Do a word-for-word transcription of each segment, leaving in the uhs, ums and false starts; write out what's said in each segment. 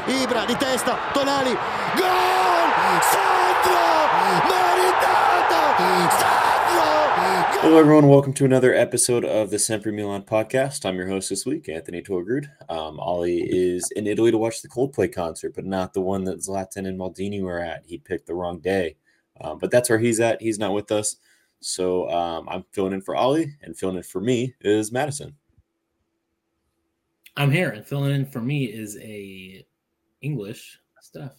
Ibra di testa, Tonali, gol! Sandro! Maritata! Sandro! Hello everyone, welcome to another episode of the Sempre Milan podcast. I'm your host this week, Anthony Torgrud. Um, Ollie is in Italy to watch the Coldplay concert, but not the one that Zlatan and Maldini were at. He picked the wrong day, um, but that's where he's at. He's not with us, so um, I'm filling in for Ollie, and filling in for me is Madison. I'm here, and filling in for me is a English Steph.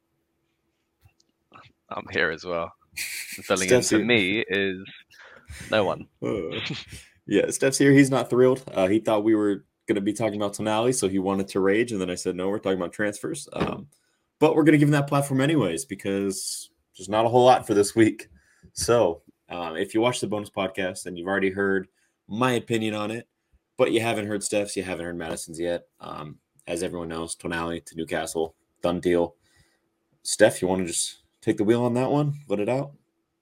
I'm here as well. And filling Steph's in for here. me is no one. Uh, yeah, Steph's here. He's not thrilled. Uh, he thought we were going to be talking about Tonali, so he wanted to rage, and then I said, no, we're talking about transfers. Um, but we're going to give him that platform anyways because there's not a whole lot for this week. So um, if you watch the bonus podcast and you've already heard my opinion on it, but you haven't heard Steph's, you haven't heard Madison's yet. Um, as everyone knows, Tonali to Newcastle, done deal. Steph, you want to just take the wheel on that one? Let it out?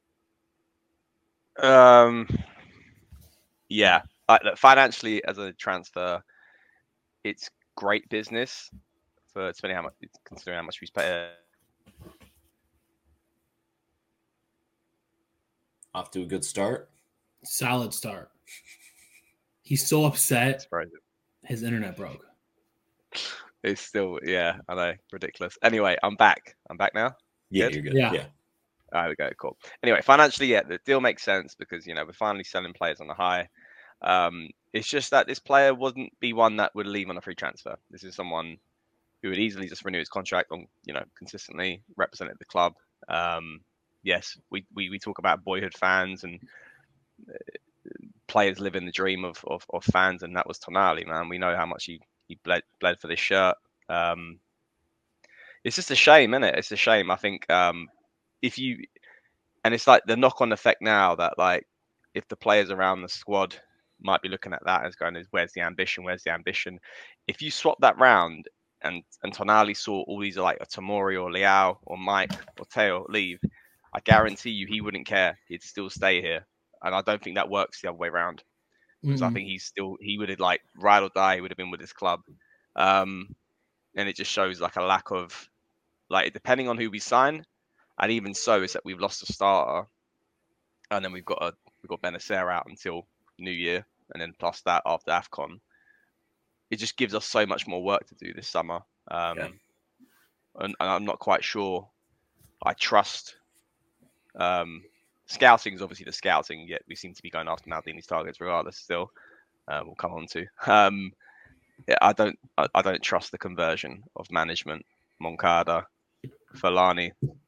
Um, yeah, uh, look, financially as a transfer, it's great business for spending how much, considering how much we spent. Off to a good start. Solid start. He's so upset. Surprising. His internet broke. It's still, yeah, I know, ridiculous. Anyway, I'm back. I'm back now. Yeah, Good? you're good. Yeah. yeah. All right, we go. Cool. Anyway, financially, yeah, the deal makes sense because, you know, we're finally selling players on the high. Um, it's just that this player wouldn't be one that would leave on a free transfer. This is someone who would easily just renew his contract on, you know, consistently represented the club. Um, yes, we, we, we talk about boyhood fans and uh, players living the dream of, of, of fans, and that was Tonali, man. We know how much he, he bled, bled for this shirt. Um, it's just a shame, isn't it? It's a shame. I think um, if you, and it's like the knock-on effect now that, like, if the players around the squad might be looking at that as going, where's the ambition? Where's the ambition? If you swap that round and, and Tonali saw all these like a Tomori or Leao or Mike or Teo leave, I guarantee you he wouldn't care. He'd still stay here. And I don't think that works the other way around. Because Mm-mm. I think he's still, he would have like ride or die, he would have been with his club. Um, and it just shows like a lack of, like, depending on who we sign, and even so, is that we've lost a starter, and then we've got a we've got Benacer out until New Year, and then plus that after AFCON. It just gives us so much more work to do this summer, um, Yeah. and, and I'm not quite sure. I trust. Um, scouting is obviously the scouting, yet we seem to be going after Maldini's targets regardless. Still, uh, we'll come on to. Um, yeah, I don't I, I don't trust the conversion of management, Moncada, Fellaini.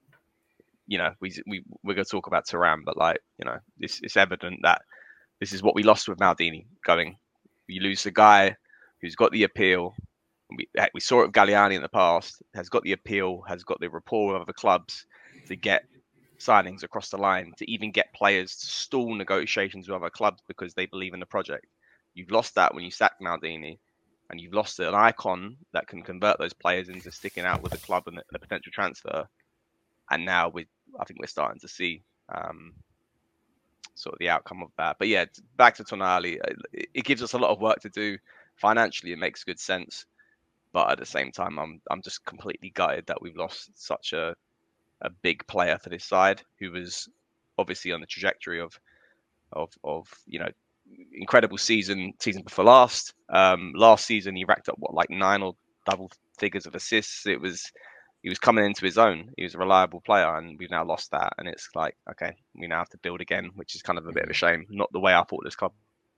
You know, we we we're going to talk about Thuram, but like, you know, it's it's evident that this is what we lost with Maldini going. You lose the guy who's got the appeal. We we saw it with Galliani in the past. Has got the appeal, has got the rapport with other clubs to get signings across the line, to even get players to stall negotiations with other clubs because they believe in the project. You've lost that when you sacked Maldini, and you've lost an icon that can convert those players into sticking out with the club and a potential transfer. And now we, I think we're starting to see um, sort of the outcome of that. But yeah, back to Tonali, it, it gives us a lot of work to do. Financially, it makes good sense, but at the same time, I'm I'm just completely gutted that we've lost such a a big player for this side, who was obviously on the trajectory of of of you know, incredible season season before last. Um, last season, he racked up what, like nine or double figures of assists. It was. He was coming into his own. He was a reliable player, and we've now lost that. And it's like, okay, we now have to build again, which is kind of a bit of a shame. Not the way I thought this club.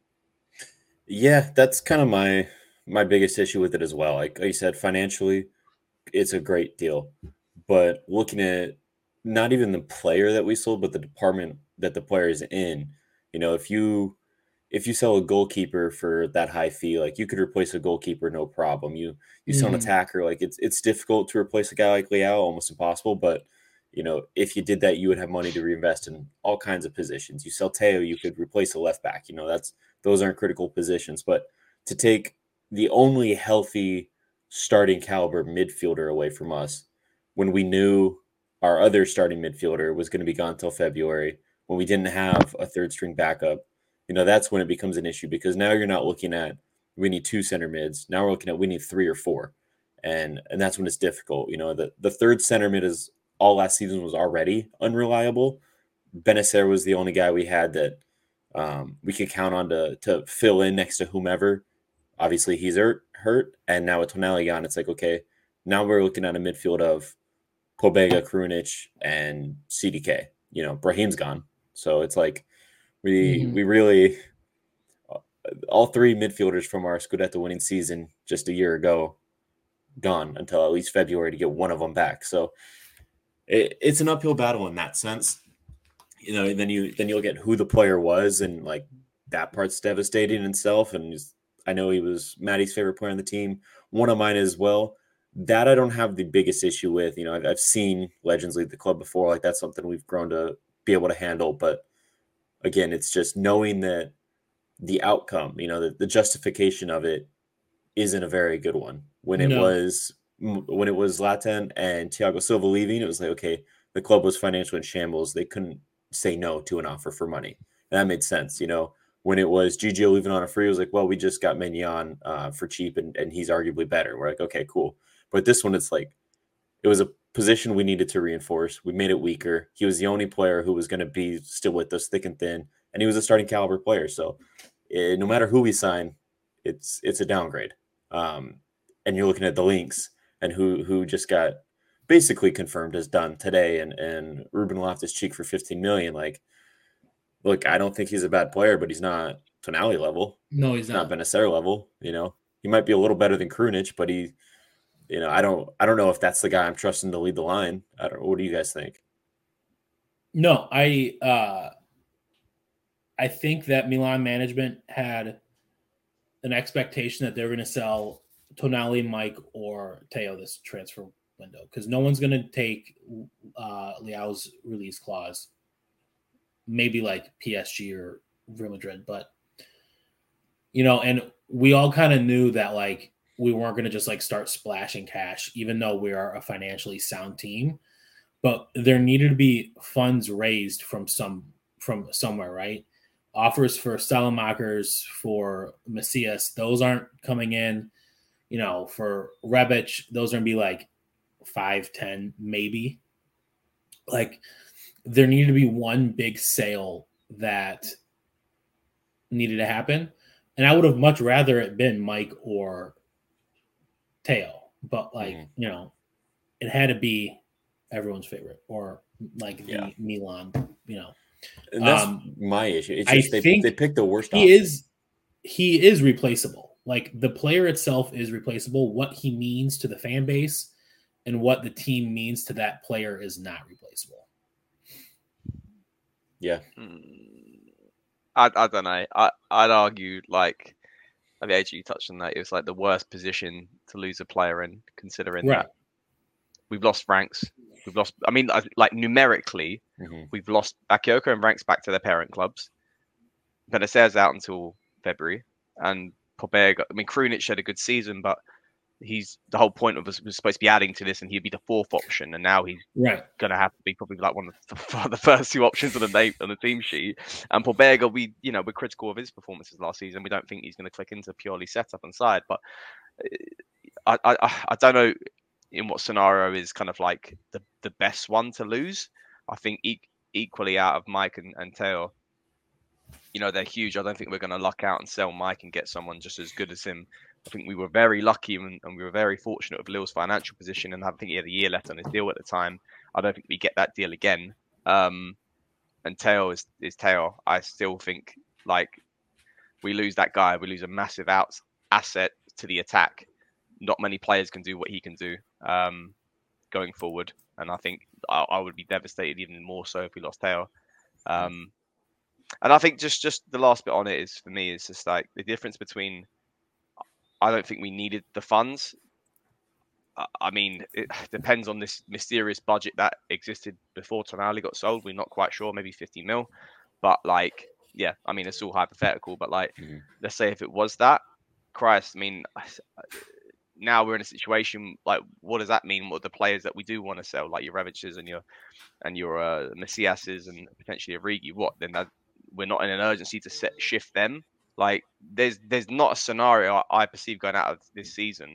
Yeah, that's kind of my my biggest issue with it as well. Like, like you said, financially, it's a great deal. But looking at not even the player that we sold, but the department that the player is in, you know, if you if you sell a goalkeeper for that high fee, like, you could replace a goalkeeper, no problem. You you sell an Mhm. attacker, like, it's it's difficult to replace a guy like Leao, almost impossible. But, you know, if you did that, you would have money to reinvest in all kinds of positions. You sell Teo, you could replace a left back. You know, that's those aren't critical positions. But to take the only healthy starting caliber midfielder away from us when we knew our other starting midfielder was going to be gone until February, when we didn't have a third string backup, you know, that's when it becomes an issue, because now you're not looking at we need two center mids. Now we're looking at we need three or four. and and that's when it's difficult. You know, the the third center mid is all last season was already unreliable. Benacer was the only guy we had that um, we could count on to to fill in next to whomever. Obviously, he's hurt, hurt, and now with Tonali gone, it's like, okay, now we're looking at a midfield of Pobega, Krunic, and C D K. You know, Brahim's gone, so it's like we Mhm. we really all three midfielders from our Scudetto winning season just a year ago gone until at least February to get one of them back. So it, it's an uphill battle in that sense. You know, then you then you'll get who the player was, and like that part's devastating in itself. And he's, I know he was Maddie's favorite player on the team, one of mine as well. That I don't have the biggest issue with. You know, I've, I've seen legends leave the club before. Like that's something we've grown to be able to handle. But again, it's just knowing that the outcome, you know, the, the justification of it isn't a very good one. When it No. was when it was Zlatan and Thiago Silva leaving, it was like, okay, the club was financially in shambles. They couldn't say no to an offer for money. And that made sense. You know, when it was Gigio leaving on a free, it was like, well, we just got Mignon uh, for cheap and, and he's arguably better. We're like, okay, cool. But this one, it's like, it was a position we needed to reinforce. We made it weaker. He was the only player who was going to be still with us thick and thin. And he was a starting caliber player. So eh, no matter who we sign, it's it's a downgrade. Um, and you're looking at the links and who who just got basically confirmed as done today, and and Ruben Loftus-Cheek for fifteen million. Like, look, I don't think he's a bad player, but he's not Tonali level. No, he's Not not. Benacer level. You know, he might be a little better than Krunic, but he, you know, I don't I don't know if that's the guy I'm trusting to lead the line. I don't. What do you guys think? No, I uh, I think that Milan management had an expectation that they're going to sell Tonali, Mike, or Teo this transfer window, because no one's going to take uh, Leao's release clause. Maybe like P S G or Real Madrid, but you know, and we all kind of knew that like we weren't going to just like start splashing cash, even though we are a financially sound team. But there needed to be funds raised from some from somewhere, right? Offers for Salamakers, for Macias, those aren't coming in. You know, for Rebic, those are gonna be like five, ten, maybe. Like there needed to be one big sale that needed to happen. And I would have much rather it been Mike or Teo. But like, Mm-hmm. you know, it had to be everyone's favorite, or like the Yeah. Milan, you know. And that's Um, my issue. It's I just they, think they picked the worst He option. is he is replaceable. Like the player itself is replaceable. What he means to the fan base and what the team means to that player is not replaceable. Yeah. Mm, I I don't know. I I'd argue like I mean, A G, you touched on that. It was like the worst position to lose a player in, considering Right. that we've lost ranks. We've lost. I mean, I- like numerically, Mm-hmm. we've lost Bakayoko and ranks back to their parent clubs. Benacer's out until February, and Pobega. I mean, Krunic had a good season, but he's the whole point of us was supposed to be adding to this, and he'd be the fourth option, and now he's Right. going to have to be probably like one of the, the first two options on the name on the team sheet. And Pobega, we you know we're critical of his performances last season. We don't think he's going to click into purely setup and side, but I I I don't know in what scenario is kind of like the the best one to lose. I think e- equally out of Mike and, and Teo, you know, they're huge. I don't think we're going to luck out and sell Mike and get someone just as good as him. I think we were very lucky and, and we were very fortunate with Lille's financial position, and I think he had a year left on his deal at the time. I don't think we get that deal again. Um, and Teo is, is Teo. I still think like we lose that guy, we lose a massive out asset to the attack. Not many players can do what he can do um, going forward, and I think I, I would be devastated even more so if we lost Teo. Um, and I think just just the last bit on it is for me is just like the difference between. I don't think we needed the funds. I mean, it depends on this mysterious budget that existed before Tonali got sold. We're not quite sure, maybe fifty mil. But like, yeah, I mean, it's all hypothetical. But like, Mhm. let's say if it was that, Christ, I mean, now we're in a situation like, what does that mean? What the players that we do want to sell, like your Revic's and your and your uh, Macias's and potentially Origi, what then? That we're not in an urgency to set, shift them. Like, there's there's not a scenario I, I perceive going out of this season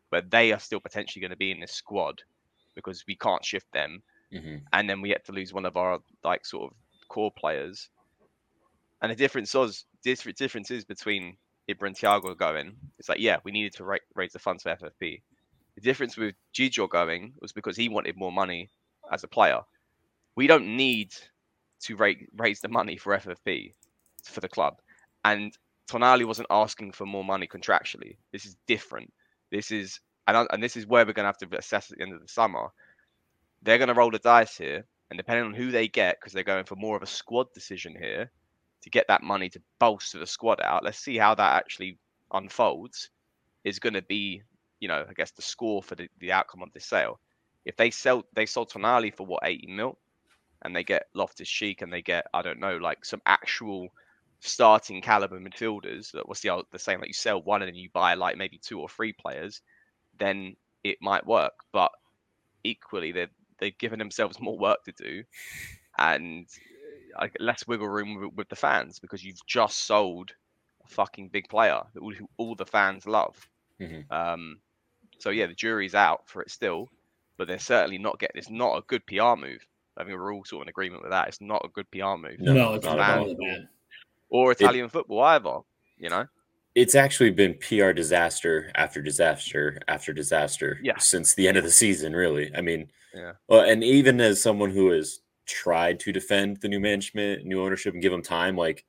but they are still potentially going to be in this squad because we can't shift them. Mm-hmm. And then we had to lose one of our like sort of core players. And the difference was different differences between Ibra and Thiago going. It's like, yeah, we needed to ra- raise the funds for F F P. The difference with Gigio going was because he wanted more money as a player. We don't need to ra- raise the money for F F P for the club. And Tonali wasn't asking for more money contractually. This is different. This is and, and this is where we're going to have to assess at the end of the summer. They're going to roll the dice here, and depending on who they get, because they're going for more of a squad decision here to get that money to bolster the squad out. Let's see how that actually unfolds. Is going to be, you know, I guess the score for the, the outcome of this sale. If they sell, they sold Tonali for what eighty mil, and they get Loftus-Cheek, and they get I don't know, like some actual starting caliber midfielders. That was the the same. Like you sell one and then you buy like maybe two or three players, then it might work. But equally, they're they've given themselves more work to do, and like less wiggle room with, with the fans because you've just sold a fucking big player that all, who all the fans love. Mm-hmm. Um, so yeah, the jury's out for it still, but they're certainly not getting. It's not a good P R move. I think we're all sort of in agreement with that. It's not a good P R move. No, No, it's not not at all. really bad. Or Italian it, football either. You know, it's actually been P R disaster after disaster after disaster yeah. since the end of the season. Really, I mean, yeah. Well, and even as someone who has tried to defend the new management, new ownership, and give them time, like,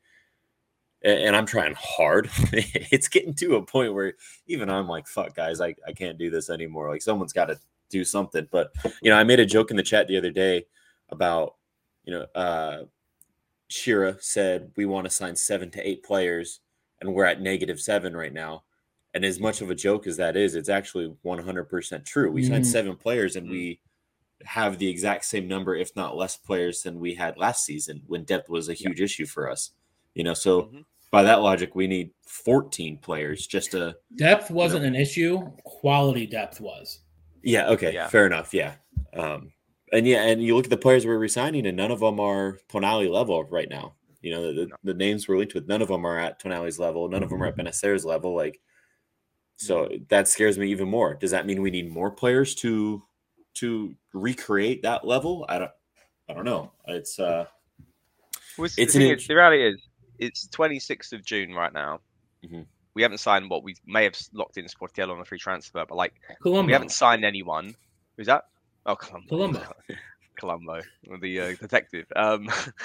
and I'm trying hard, it's getting to a point where even I'm like, fuck, guys, I, I can't do this anymore. Like, someone's got to do something. But, you know, I made a joke in the chat the other day about, you know, uh, Shira said we want to sign seven to eight players, and we're at negative seven right now. And as much of a joke as that is, it's actually one hundred percent true. We mm-hmm. signed seven players, and mm-hmm. we have the exact same number, if not less players than we had last season when depth was a huge yeah. issue for us. You know, so mm-hmm. by that logic, we need fourteen players just to depth wasn't you know. an issue. Quality depth was. Yeah. Okay. Yeah. Fair enough. Yeah. Um, and yeah, and you look at the players we're resigning, and none of them are Tonali level right now. You know, the, no. the names we're linked with, none of them are at Tonali's level. None of them are at Benacer's level. Like, so that scares me even more. Does that mean we need more players to to recreate that level? I don't I don't know. It's uh well, it's, it's the, an is, the reality is it's twenty-sixth of June right now. Mm-hmm. We haven't signed what we may have locked in Sportiello on a free transfer, but like Colombo. We haven't signed anyone. Who's that? Oh, Colombo. Colombo. Colombo, the uh, detective. Um,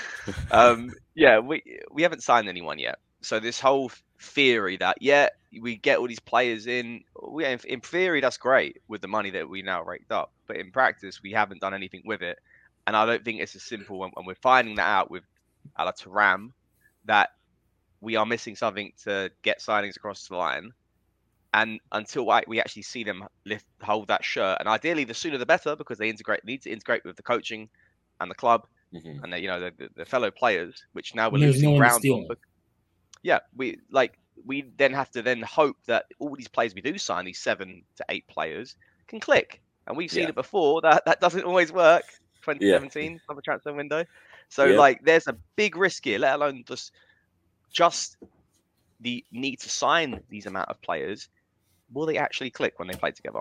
um, yeah, we we haven't signed anyone yet. So this whole theory that yeah, we get all these players in, we in, in theory that's great with the money that we now raked up, but in practice we haven't done anything with it, and I don't think it's as simple. And, and we're finding that out with Ala Thuram, that we are missing something to get signings across the line. And until we actually see them lift, hold that shirt, and ideally the sooner the better, because they integrate need to integrate with the coaching and the club, mm-hmm. and the, you know the, the fellow players, which now we're There's losing no ground on. But yeah, we like we then have to then hope that all these players we do sign, these seven to eight players, can click. And we've seen yeah. it before that that doesn't always work. twenty seventeen yeah. summer transfer window, so yep. like there's a big risk here. Let alone just just the need to sign these amount of players. Will they actually click when they play together?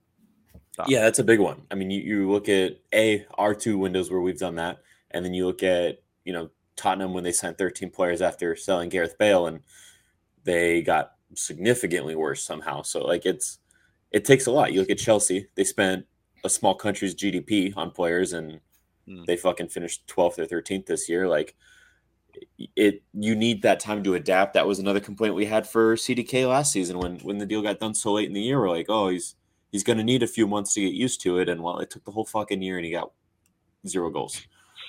So. Yeah, that's a big one. I mean, you, you look at a our two windows where we've done that, and then you look at you know Tottenham when they signed thirteen players after selling Gareth Bale, and they got significantly worse somehow. So like it's it takes a lot. You look at Chelsea; they spent a small country's G D P on players, and mm. they fucking finished twelfth or thirteenth this year. Like it, you need that time to adapt. That was another complaint we had for C D K last season when when the deal got done so late in the year. We're like, oh, he's he's going to need a few months to get used to it, and well, it took the whole fucking year, and he got zero goals.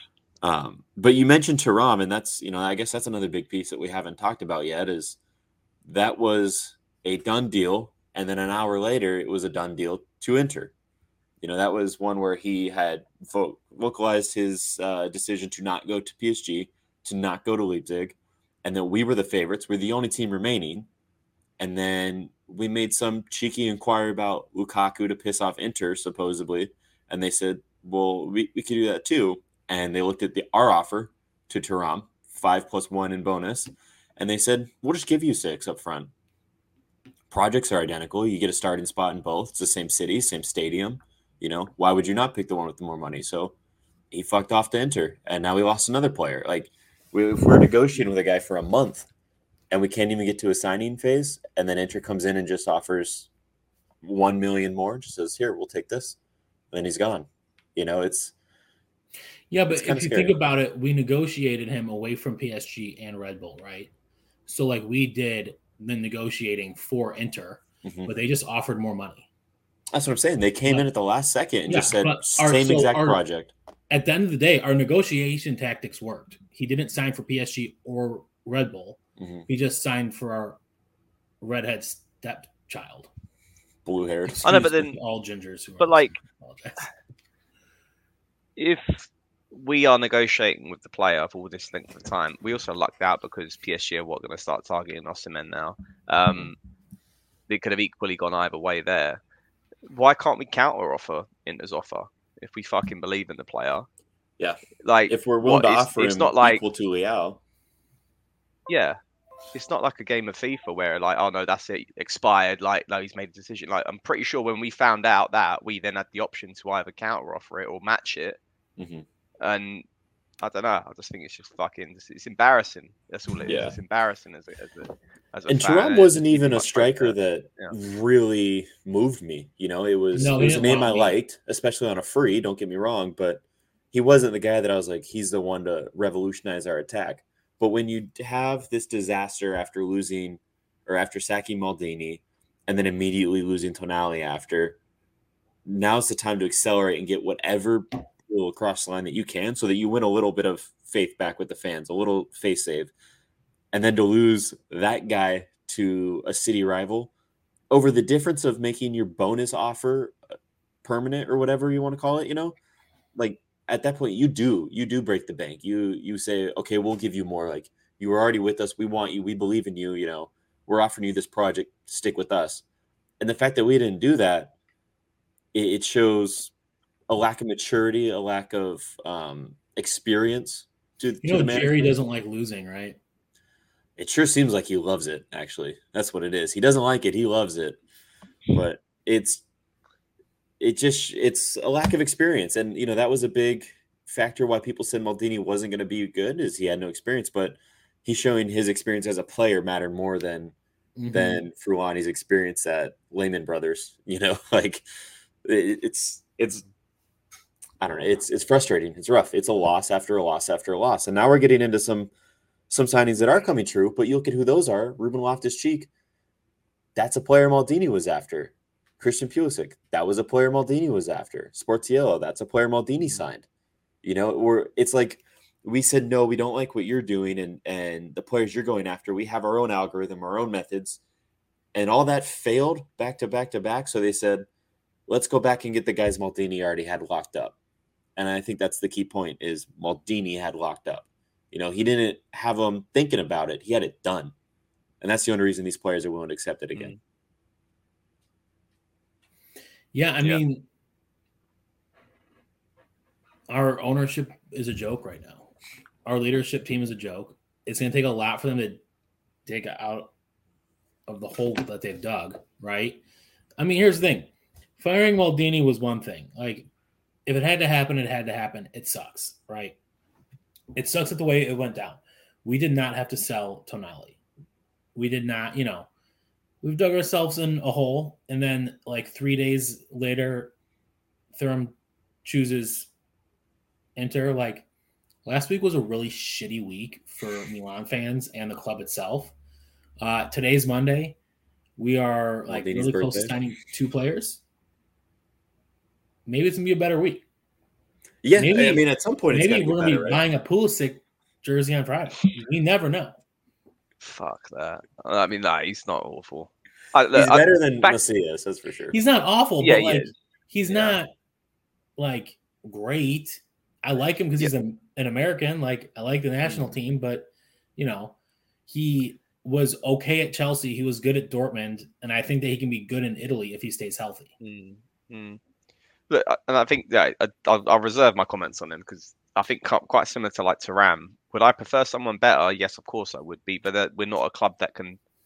Um, but you mentioned Thuram, and that's you know I guess that's another big piece that we haven't talked about yet. Is that was a done deal, and then an hour later it was a done deal to Inter. You know that was one where he had vo- vocalized his uh, decision to not go to P S G. To not go to Leipzig, and then we were the favorites. We're the only team remaining. And then we made some cheeky inquiry about Lukaku to piss off Inter, supposedly. And they said, well, we, we could do that too. And they looked at the our offer to Thuram, five plus one in bonus. And they said, we'll just give you six up front. projects are identical. You get a starting spot in both. It's the same city, same stadium. You know, why would you not pick the one with the more money? So he fucked off to Inter, and now we lost another player. Like, we, if we're negotiating with a guy for a month and we can't even get to a signing phase, and then Inter comes in and just offers one million more, just says, here, we'll take this, and then he's gone. You know, it's yeah, but it's if you scary. think about it, we negotiated him away from P S G and Red Bull, right? So like we did the negotiating for Inter, Mhm. but they just offered more money. That's what I'm saying. They came But- in at the last second and Yeah, just said, but our- same so exact our- project. At the end of the day, our negotiation tactics worked. He didn't sign for P S G or Red Bull. Mhm. He just signed for our redhead stepchild. Blue haired. I know, but Excuse then- all gingers who are but, like- listening, I apologize. If we are negotiating with the player for all this length of time, we also lucked out because P S G are what going to start targeting Osimhen now. Um, they could have equally gone either way there. Why can't we counter offer Inter's offer if we fucking believe in the player? Yeah. Like If we're willing what, to it's- offer it's him not like equal to Leao, yeah, it's not like a game of FIFA where like, oh no, that's it, expired. Like, no, he's made a decision. Like, I'm pretty sure when we found out that, we then had the option to either counter offer it or match it. Mhm. And I don't know. I just think it's just fucking. It's, it's embarrassing. That's all it is. Yeah. It's embarrassing as a as a as a and fan. Thuram It wasn't just gives even you a much striker hope that Yeah. really moved me. You know, it was No, it he was a didn't name wow I me. liked, especially on a free. Don't get me wrong, but he wasn't the guy that I was like, he's the one to revolutionize our attack. But when you have this disaster after losing or after sacking Maldini and then immediately losing Tonali after, now's the time to accelerate and get whatever goal across the line that you can so that you win a little bit of faith back with the fans, a little face save. And then to lose that guy to a city rival over the difference of making your bonus offer permanent or whatever you want to call it, you know, like at that point you do, you do break the bank. You, you say, okay, we'll give you more. Like, you were already with us. We want you. We believe in you. You know, we're offering you this project. Stick with us. And the fact that we didn't do that, it, it shows a lack of maturity, a lack of um, experience to, You to know, the Jerry management. doesn't like losing, right? It sure seems like he loves it, actually. That's what it is. He doesn't like it. He loves it. But it's it just it's a lack of experience. And, you know, that was a big factor why people said Maldini wasn't going to be good, is he had no experience. But he's showing his experience as a player mattered more than Mhm. than Fruani's experience at Lehman Brothers. You know, like it, it's it's I don't know. It's it's frustrating. It's rough. It's a loss after a loss after a loss. And now we're getting into some some signings that are coming true, but you look at who those are. Ruben Loftus-Cheek, that's a player Maldini was after. Christian Pulisic, that was a player Maldini was after. Sportiello, that's a player Maldini signed. You know, we're it's like we said, no, we don't like what you're doing and and the players you're going after. We have our own algorithm, our own methods, and all that failed back to back to back. So they said, let's go back and get the guys Maldini already had locked up. And I think that's the key point is Maldini had locked up. You know, he didn't have them thinking about it. He had it done. And that's the only reason these players are willing to accept it again. Yeah, I Yeah. mean, our ownership is a joke right now. Our leadership team is a joke. It's going to take a lot for them to dig out of the hole that they've dug, right? I mean, here's the thing. Firing Maldini was one thing. Like, if it had to happen, it had to happen. It sucks, right? It sucks at the way it went down. We did not have to sell Tonali. We did not, you know, we've dug ourselves in a hole. And then like three days later, Thuram chooses Inter. Like last week was a really shitty week for Milan fans and the club itself. Uh, today's Monday. We are like Maldini's really close to birthday. signing two players. Maybe it's going to be a better week. Yeah, Maybe- I mean, at some point, it's Maybe got to we're be going to better, be right? buying a Pulisic jersey on Friday. We never know. Fuck that. I mean, nah, he's not awful. I, He's look, I- better than back- Macias, that's for sure. He's not awful, Yeah, but he like is. he's Yeah. not like great. I like him because he's a, an American. Like I like the national Mm. team, but you know, he was okay at Chelsea. He was good at Dortmund, and I think that he can be good in Italy if he stays healthy. Mm, mm. Look, I- and I think yeah, I, I'll, I'll reserve my comments on him because I think cu- quite similar to like Thuram. Would I prefer someone better? Yes, of course I would be, but uh, we're not a club that can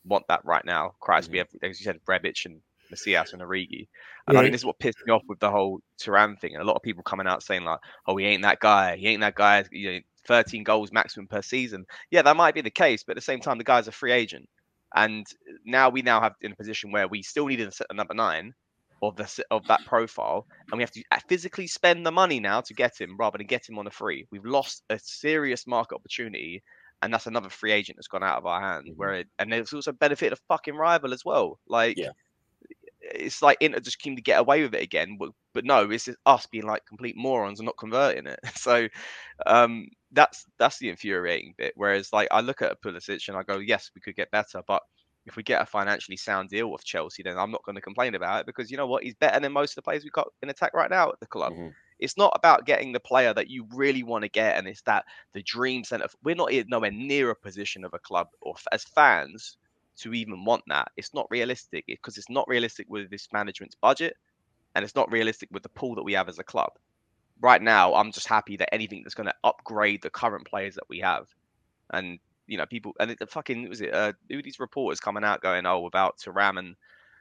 want that right now. Christ, Mhm. we have, as you said, Rebic and Macias and Origi. And I Right. think this is what pissed me off with the whole Thuram thing. And a lot of people coming out saying like, "Oh, he ain't that guy. He ain't that guy. You know, thirteen goals maximum per season." Yeah, that might be the case, but at the same time, the guy's a free agent. And now we now have in a position where we still need a, a number nine of the of that profile, and we have to physically spend the money now to get him rather than get him on a free. We've lost a serious market opportunity, and that's another free agent that's gone out of our hands. Mhm. Where it, and there's also benefited a fucking rival as well. Like, Yeah. it's like Inter just keen to get away with it again, but, but no, it's just us being like complete morons and not converting it. So um, that's that's the infuriating bit. Whereas like I look at Pulisic and I go, yes, we could get better, but if we get a financially sound deal with Chelsea, then I'm not going to complain about it because you know what, he's better than most of the players we've got in attack right now at the club. Mhm. It's not about getting the player that you really want to get, and it's that the dream centre. We're not in nowhere near a position of a club or f- as fans to even want that. It's not realistic because it's not realistic with this management's budget, and it's not realistic with the pool that we have as a club. Right now, I'm just happy that anything that's going to upgrade the current players that we have, and you know, people and it, the fucking was it uh, who are these reporters coming out going, oh, about Thuram and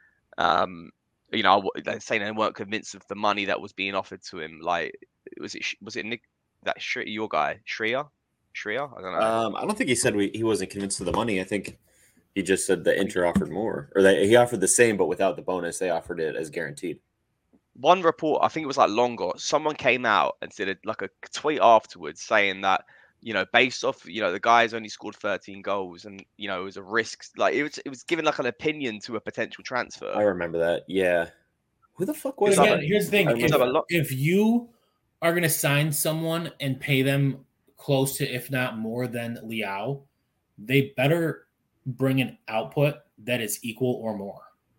um, you know, they're saying they weren't convinced of the money that was being offered to him. Like, was it was it Nick that Shri, your guy Shreya? Shreya? I don't know. Um, I don't think he said we, he wasn't convinced of the money. I think he just said the Inter offered more, or that he offered the same but without the bonus. They offered it as guaranteed. One report, I think it was like longer. Someone came out and did a, like a tweet afterwards saying that, you know, based off, you know, the guy's only scored thirteen goals and, you know, it was a risk. Like it was, it was giving like an opinion to a potential transfer. I remember that. Yeah. Who the fuck But was again, that? here's the thing: I if, remember a lot- if you are going to sign someone and pay them close to, if not more than Leao, they better bring an output that is equal or more.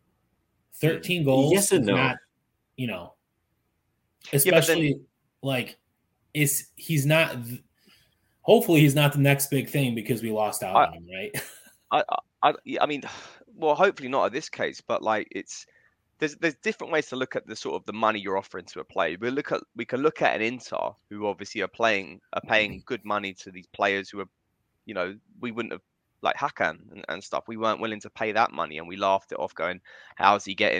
thirteen goals, Yes and is no. not, you know, then- especially like is he's not. Hopefully, he's not the next big thing because we lost out I- on him, right? I, I, I mean, well, hopefully not in this case, but like it's there's there's different ways to look at the sort of the money you're offering to a player. We look at we can look at an Inter who obviously are playing are paying good money to these players who are, you know, we wouldn't have like Hakan and, and stuff. We weren't willing to pay that money, and we laughed it off, going, "How's he getting?"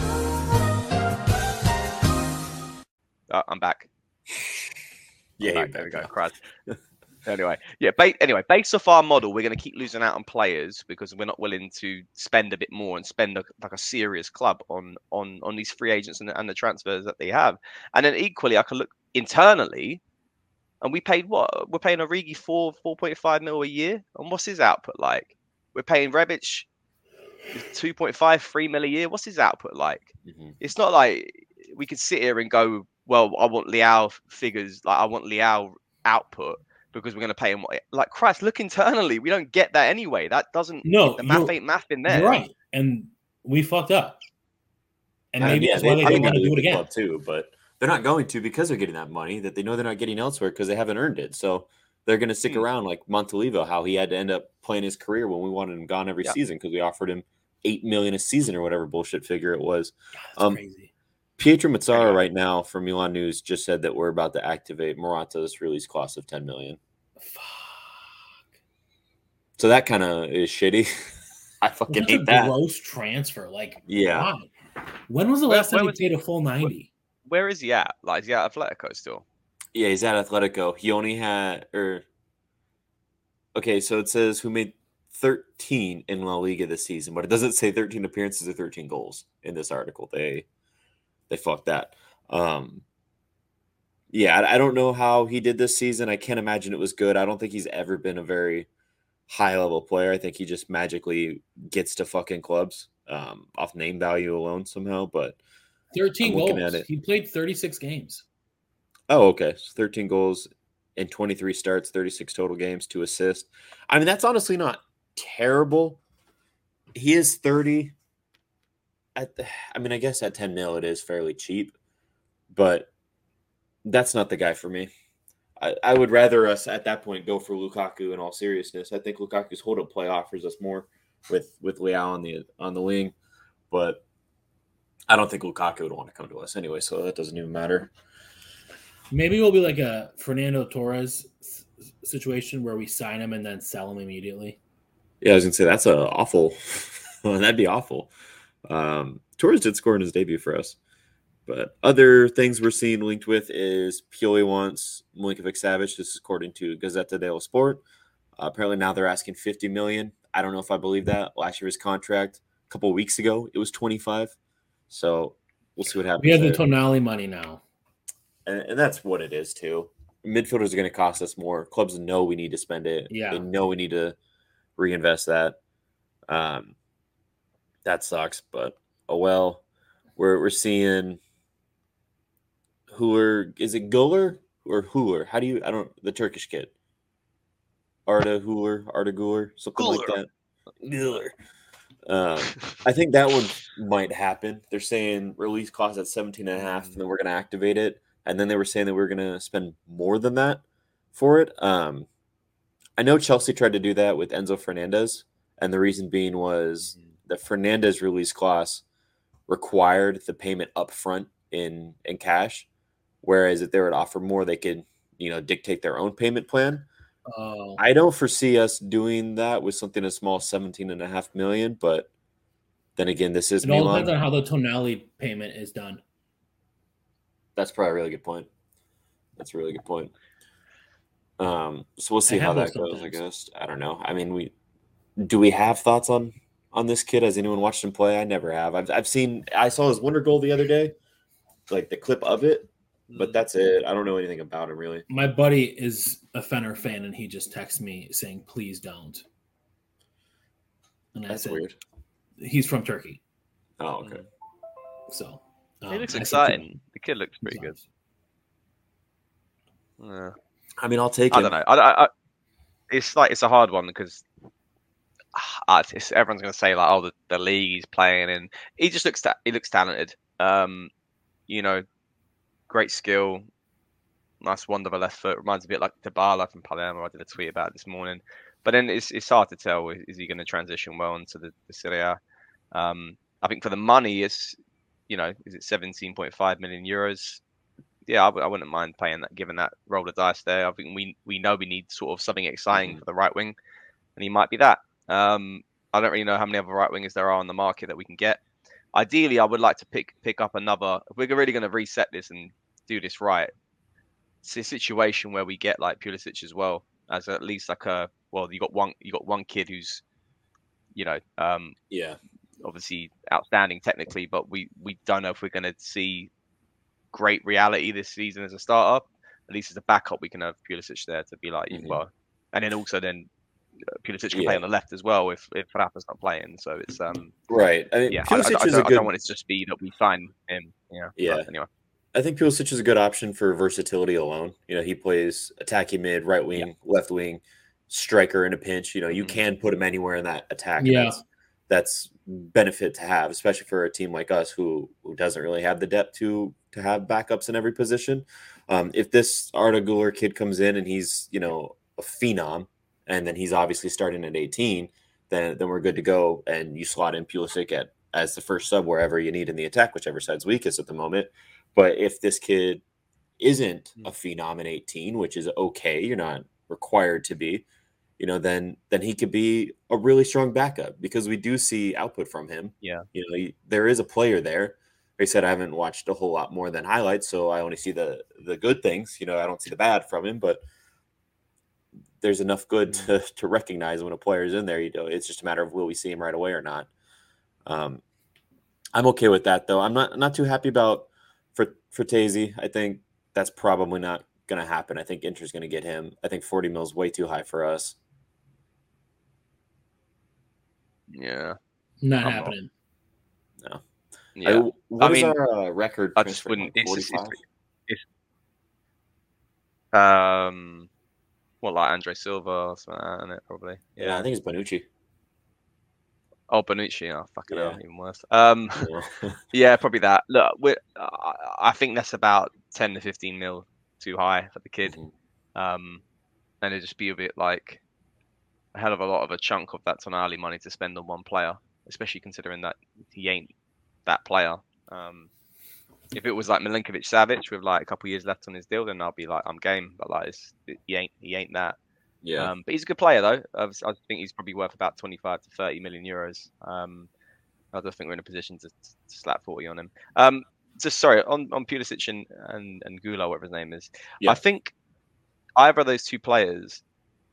Uh, I'm back. Yeah, I'm you're back. There we back go. now. Christ. Anyway, yeah. Ba- anyway, based off our model, we're going to keep losing out on players because we're not willing to spend a bit more and spend a, like a serious club on on on these free agents and, and the transfers that they have. And then equally, I can look internally, and we paid what? We're paying Origi four four point five mil a year, and what's his output like? We're paying Rebic two point five, three mil a year. What's his output like? Mhm. It's not like we could sit here and go, well, I want Leao figures, like I want Leao output because we're going to pay him. Like, Christ, look internally. We don't get that anyway. That doesn't, No, the math you're- ain't math in there. You're right, and we fucked up. And And maybe yeah, that's why they, I don't think want to they do it leave the again. club too, but they're not going to because they're getting that money that they know they're not getting elsewhere because they haven't earned it. So they're going to stick Hmm. around like Montalivo, how he had to end up playing his career when we wanted him gone every Yeah. season because we offered him eight million a season or whatever bullshit figure it was. That's Um, crazy. Pietro Mazzara Anyway. right now from Milan News just said that we're about to activate Morata's release clause of ten million. Fuck. So that kind of is shitty. I fucking That's a hate that. gross transfer. Like, Yeah. why? When was the Where- last time where you was- paid a full ninety? Where is he at? Like, is he at Atletico still? Yeah, he's at Atletico. He only had or okay, so it says who made thirteen in La Liga this season, but it doesn't say thirteen appearances or thirteen goals in this article. They they fucked that. Um yeah, I, I don't know how he did this season. I can't imagine it was good. I don't think he's ever been a very high level player. I think he just magically gets to fucking clubs um, off name value alone somehow. But thirteen I'm looking goals. at it. He played thirty-six games. oh, okay, so thirteen goals in twenty-three starts, thirty-six total games, two assists. I mean, that's honestly not terrible. He is thirty. At the, I mean, I guess at ten mil it is fairly cheap, but that's not the guy for me. I, I would rather us at that point go for Lukaku in all seriousness. I think Lukaku's hold up play offers us more with with Leao on the on the wing, but I don't think Lukaku would want to come to us anyway, so that doesn't even matter. Maybe it'll be like a Fernando Torres s- situation where we sign him and then sell him immediately. Yeah, I was gonna say that's a awful. That'd be awful. Um, Torres did score in his debut for us, but other things we're seeing linked with is Pioli wants Milinkovic Savic. This is according to Gazzetta dello Sport. Uh, apparently now they're asking fifty million. I don't know if I believe that. Last year's contract, a couple of weeks ago, it was twenty-five. So we'll see what happens. We have there. the Tonali money now, and, and that's what it is too. Midfielders are going to cost us more. Clubs know we need to spend it. Yeah. They know we need to reinvest that. Um, that sucks, but oh well. We're we're seeing Huler. Is it Guller or Huler? How do you? I don't. The Turkish kid. Arda Huler, Arda Guler, something Guler. like that. Guler. Um, I think that one might happen. They're saying release cost at seventeen and a half, and then we're going to activate it. And then they were saying that we we're going to spend more than that for it. Um, I know Chelsea tried to do that with Enzo Fernandez, and the reason being was the Fernandez release clause required the payment up front in, in cash, whereas if they were to offer more, they could, you know, dictate their own payment plan. Oh. I don't foresee us doing that with something as small as seventeen and a half million, but then again, this is It all Milan. depends on how the Tonali payment is done. That's probably a really good point. That's a really good point. Um, so we'll see I how have that those goes, I sometimes. guess. I don't know. I mean, we do we have thoughts on on this kid? Has anyone watched him play? I never have. I've I've seen I saw his wonder goal the other day, like the clip of it, but that's it. I don't know anything about him really. My buddy is a Fenner fan, and he just texted me saying, "Please don't." And I That's said, weird. He's from Turkey, Oh, okay. so He um, looks I said, exciting. The kid looks pretty good. "Please Yeah. I mean, I'll take I him. don't know. I, I, I, it's like it's a hard one because uh, it's, everyone's going to say like, "Oh, the, the league he's playing," and he just looks ta- he looks talented. Um, you know, great skill, nice wand of a left foot. Reminds me a bit like Dybala from Palermo. I did a tweet about it this morning. But then it's it's hard to tell. Is, is he going to transition well into the, the Serie A? Um, I think for the money, it's you know, is it seventeen point five million euros? Yeah, I, w- I wouldn't mind playing that, given that roll of dice there. I think we we know we need sort of something exciting Mhm. for the right wing, and he might be that. Um, I don't really know how many other right wingers there are on the market that we can get. Ideally, I would like to pick pick up another. If we're really going to reset this and do this right, it's a situation where we get like Pulisic as well as at least like a well, you got one you got one kid who's, you know, um, Yeah. obviously outstanding technically, but we we don't know if we're going to see great reality this season as a starter. At least as a backup, we can have Pulisic there to be like, Mhm. well, and then also then uh, Pulisic can Yeah. play on the left as well if if Rafa's not playing. So it's um Right. I mean, yeah, I, I, I, Pulisic is don't, a I good. don't want it to just be that we sign him. Yeah. Yeah. But anyway. I think Pulisic is a good option for versatility alone. You know, he plays attacking mid, right wing, Yeah. left wing, striker in a pinch. You know, you Mhm. can put him anywhere in that attack. and Yeah. That's, that's benefit to have, especially for a team like us who who doesn't really have the depth to to have backups in every position. Um, if this Arda Güler kid comes in and he's, you know, a phenom, and then he's obviously starting at eighteen, then then we're good to go. And you slot in Pulisic at as the first sub wherever you need in the attack, whichever side's weakest at the moment. But if this kid isn't a phenom in eighteen, which is okay, you're not required to be, you know, then then he could be a really strong backup because we do see output from him. Yeah. You know, he, there is a player there. Like I said, I haven't watched a whole lot more than highlights, so I only see the the good things. You know, I don't see the bad from him, but there's enough good to, to recognize when a player's in there. You know, it's just a matter of will we see him right away or not. Um, I'm okay with that though. I'm not not too happy about for Fratesi. I think that's probably not going to happen. I think Inter's going to get him. I think forty mil is way too high for us. Yeah. Not I'm not. happening. No. Yeah. I, what I is mean, our uh, record? I just transfer wouldn't. like It's, just, forty-five? it's, it's um, what like Andre Silva or something like that, isn't it? Probably. Yeah, Yeah. I think it's Bonucci. Oh, Bonucci. Oh, fucking Yeah. hell, even worse. Um, Yeah. yeah, probably that. Look, we're, I I think that's about ten to fifteen mil too high for the kid. Mhm. Um, and it'd just be a bit like a hell of a lot of a chunk of that Tonali money to spend on one player, especially considering that he ain't that player. Um, if it was like Milinkovic Savic with like a couple of years left on his deal, then I'll be like, I'm game. But like, it's, he ain't he ain't that. Yeah. Um, but he's a good player, though. I, was- I think he's probably worth about twenty-five to thirty million euros. Um, I don't think we're in a position to, to slap forty on him. Um, just sorry, on, on Pulisic and, and, and Gula, whatever his name is. Yeah. I think either of those two players,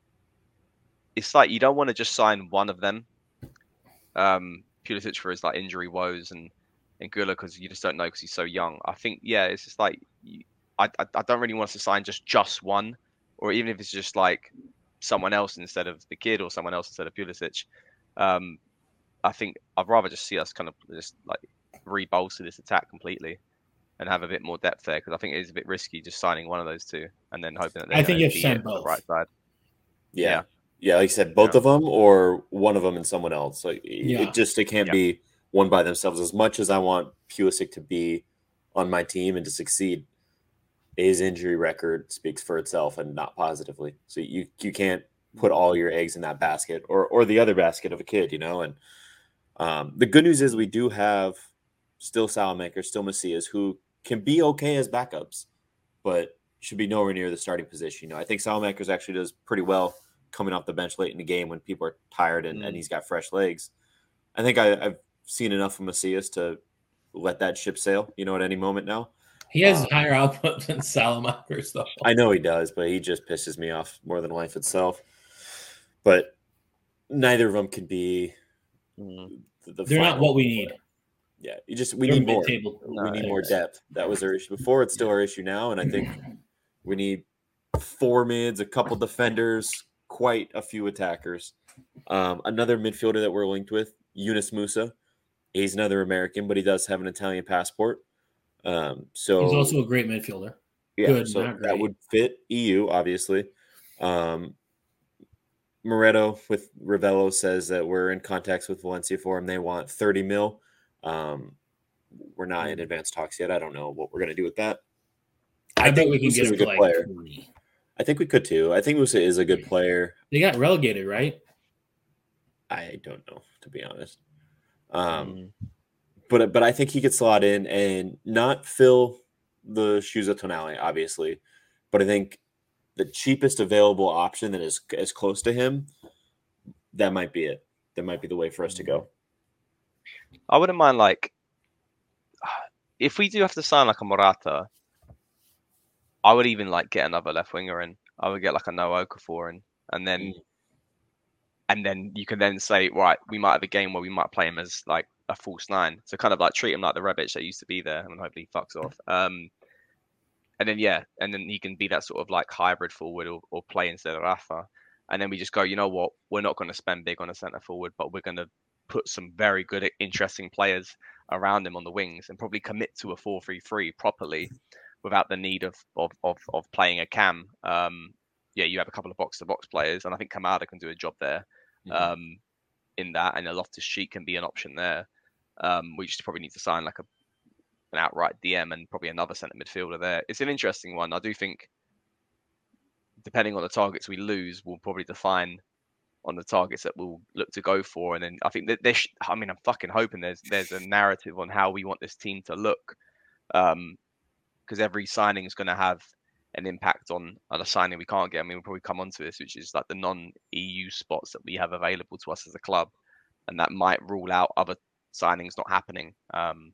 it's like you don't want to just sign one of them. Um, Pulisic for his like injury woes and, and Gula because you just don't know because he's so young. I think, yeah, it's just like, you, I, I, I don't really want us to sign just, just one, or even if it's just like someone else instead of the kid or someone else instead of Pulisic. Um, I think I'd rather just see us kind of just like re-bolster this attack completely and have a bit more depth there because I think it is a bit risky just signing one of those two and then hoping that they're I think going you to be send it on the both. right side. Yeah. Yeah. Yeah, like I said, both Yeah. of them or one of them and someone else. Like Yeah. it just it can't Yeah. be one by themselves. As much as I want Pulisic to be on my team and to succeed, his injury record speaks for itself and not positively. So you you can't put all your eggs in that basket or or the other basket of a kid, you know. And um, the good news is we do have still Salamaker, still Macias, who can be okay as backups, but should be nowhere near the starting position. You know, I think Salamaker actually does pretty well coming off the bench late in the game when people are tired and, Mm. and he's got fresh legs. I think I, I've seen enough of Macias to let that ship sail, you know, at any moment now. He has Um, higher output than Salamakers, though. I know he does, but he just pisses me off more than life itself. But neither of them can be Mm. the, the They're not final what we need. Yeah, you just we They're need more. mid-table we No, need players. more depth. That was our issue before. It's still our issue now, and I think we need four mids, a couple defenders, quite a few attackers. Um, another midfielder that we're linked with, Yunus Musa. He's another American, but he does have an Italian passport. Um, so He's also a great midfielder. yeah, good, so not that great. would fit E U obviously. Um, Moretto with Ravello says that we're in contacts with Valencia for him. They want thirty mil. Um, we're not in advanced talks yet. I don't know what we're going to do with that. I, bet think we can Musa get is him a to good like player. twenty. I think we could too. I think Musa is a good player. They got relegated, right? I don't know, to be honest. Um, Mm. but but I think he could slot in and not fill the shoes of Tonali, obviously. But I think the cheapest available option that is as close to him, that might be it. That might be the way for us to go. I wouldn't mind like if we do have to sign like a Morata, I would even like get another left winger in. I would get like a Noah Okafor in, and then Mm. and then you can then say, right, we might have a game where we might play him as like a false nine, so kind of like treat him like the Rebic that used to be there, and hopefully he fucks off. Um, and then yeah, and then he can be that sort of like hybrid forward or, or play instead of Rafa, and then we just go, you know what, we're not going to spend big on a centre forward, but we're going to put some very good, interesting players around him on the wings, and probably commit to a four three three properly without the need of of of, of playing a cam. Um, yeah, you have a couple of box to box players, and I think Kamada can do a job there. Mhm. Um, in that, and a Loftus-Cheek can be an option there. Um, we just probably need to sign like a an outright D M and probably another centre midfielder there. It's an interesting one. I do think, depending on the targets we lose, we'll probably define on the targets that we'll look to go for. And then I think that this, I mean, I'm fucking hoping there's there's a narrative on how we want this team to look, um, because every signing is going to have an impact on, on a signing we can't get. I mean, we'll probably come onto this, which is like the non-E U spots that we have available to us as a club, and that might rule out other signings not happening. Um,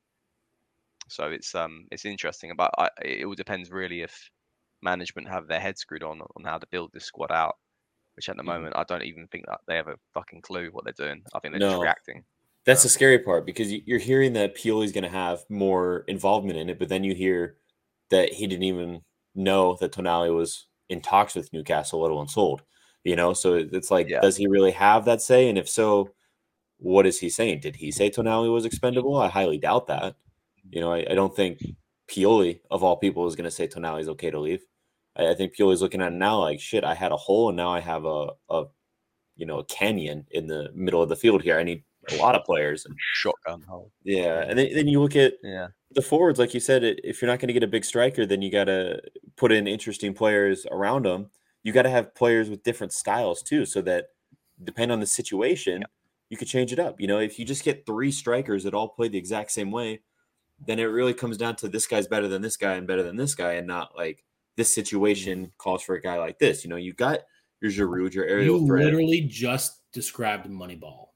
so it's um it's interesting, but I, it all depends really if management have their head screwed on on how to build this squad out, which at the Mhm. moment I don't even think that they have a fucking clue what they're doing. I think they're No. just reacting. That's Um, the scary part because you- you're hearing that Pioli's going to have more involvement in it, but then you hear that he didn't even know that Tonali was in talks with Newcastle, let alone sold. You know, so it's like, Yeah. does he really have that say? And if so, what is he saying? Did he say Tonali was expendable? I highly doubt that. You know, I, I don't think Pioli, of all people, is going to say Tonali's okay to leave. I, I think Pioli's looking at it now like, shit, I had a hole and now I have a, a you know, a canyon in the middle of the field here. I need a lot of players. And shotgun hole. yeah, and then, then you look at Yeah. the forwards, like you said, it- if you're not going to get a big striker, then you got to put in interesting players around them. You got to have players with different styles too, so that depending on the situation, Yeah. you could change it up. You know, if you just get three strikers that all play the exact same way, then it really comes down to this guy's better than this guy and better than this guy, and not like this situation calls for a guy like this. You know, you got your Giroud, your aerial You threat. literally just described Moneyball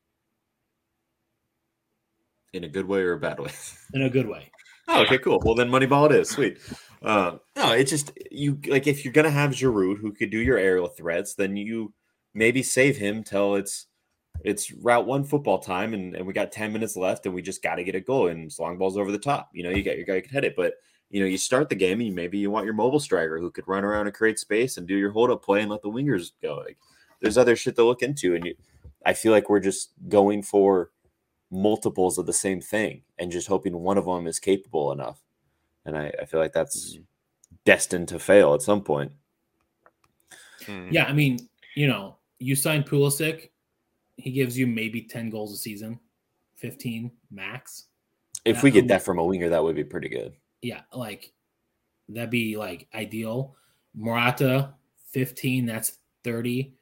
In a good way or a bad way? in a good way. Oh, okay, cool. Well, then Moneyball it is. Sweet. Uh, no, it's just you like if you're gonna have Giroud who could do your aerial threats, then you maybe save him till it's it's route one football time, and, and we got ten minutes left, and we just got to get a goal, and as long ball's over the top. You know, you got your guy who can hit it, but you know, you start the game, and maybe you want your mobile striker who could run around and create space and do your hold up play and let the wingers go. Like, there's other shit to look into, and you, I feel like we're just going for multiples of the same thing and just hoping one of them is capable enough. And I, I feel like that's mm-hmm. destined to fail at some point. Yeah, I mean, you know, you sign Pulisic, he gives you maybe ten goals a season, fifteen max. If that, we get that from a winger, that would be pretty good. Yeah, like that'd be like ideal. Morata, fifteen, that's thirty.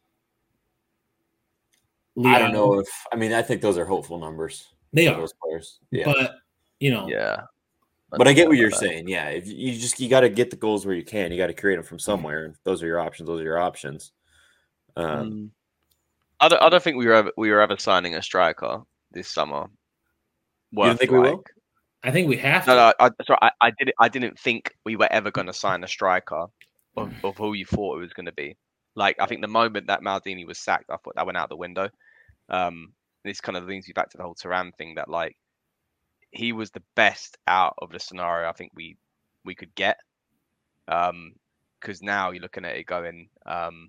Leo, I don't know if I mean I think those are hopeful numbers. They are those players. Yeah. But you know, yeah. I but I get what you're that. saying. Yeah, if you just you got to get the goals where you can. You got to create them from somewhere. If those are your options. Those are your options. Um, mm. I don't. I don't think we were ever, we were ever signing a striker this summer. You don't think like, we will? I think we have to. No, no. I, sorry, I, I didn't. I didn't think we were ever going to sign a striker of, of who you thought it was going to be. Like I think the moment that Maldini was sacked, I thought that went out the window. Um, this kind of brings you back to the whole Thuram thing that like he was the best out of the scenario I think we we could get. Um, because now you're looking at it going, um,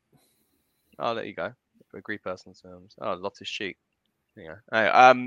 oh, there you go. Agree personal terms. Oh, Loftus Cheek. Yeah. Anyway, um,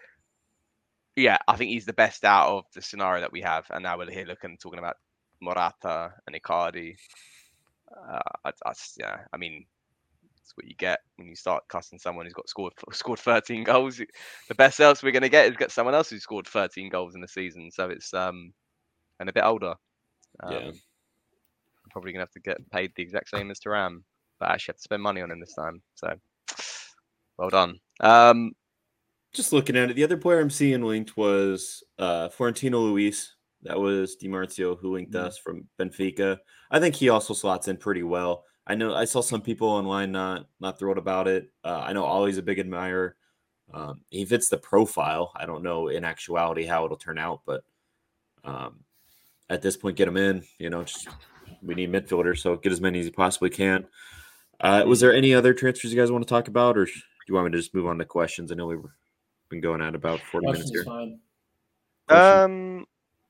yeah, I think he's the best out of the scenario that we have, and now we're here looking talking about Morata and Icardi. Uh, I, I, yeah, I mean. That's what you get when you start cussing someone who's got scored scored thirteen goals. The best else we're going to get is get someone else who scored thirteen goals in the season. So it's um and a bit older. Um, yeah, I'm probably going to have to get paid the exact same as Thuram, but I actually have to spend money on him this time. So well done. Um, just looking at it, the other player I'm seeing linked was uh, Florentino Luis. That was Di Marzio who linked mm-hmm. us from Benfica. I think he also slots in pretty well. I know I saw some people online not not thrilled about it. Uh, I know Ollie's a big admirer. Um, he fits the profile. I don't know in actuality how it'll turn out, but um, at this point, get him in. You know, just we need midfielders, so get as many as you possibly can. Uh, was there any other transfers you guys want to talk about, or do you want me to just move on to questions? I know we've been going at about forty questions minutes here. Fine. Um,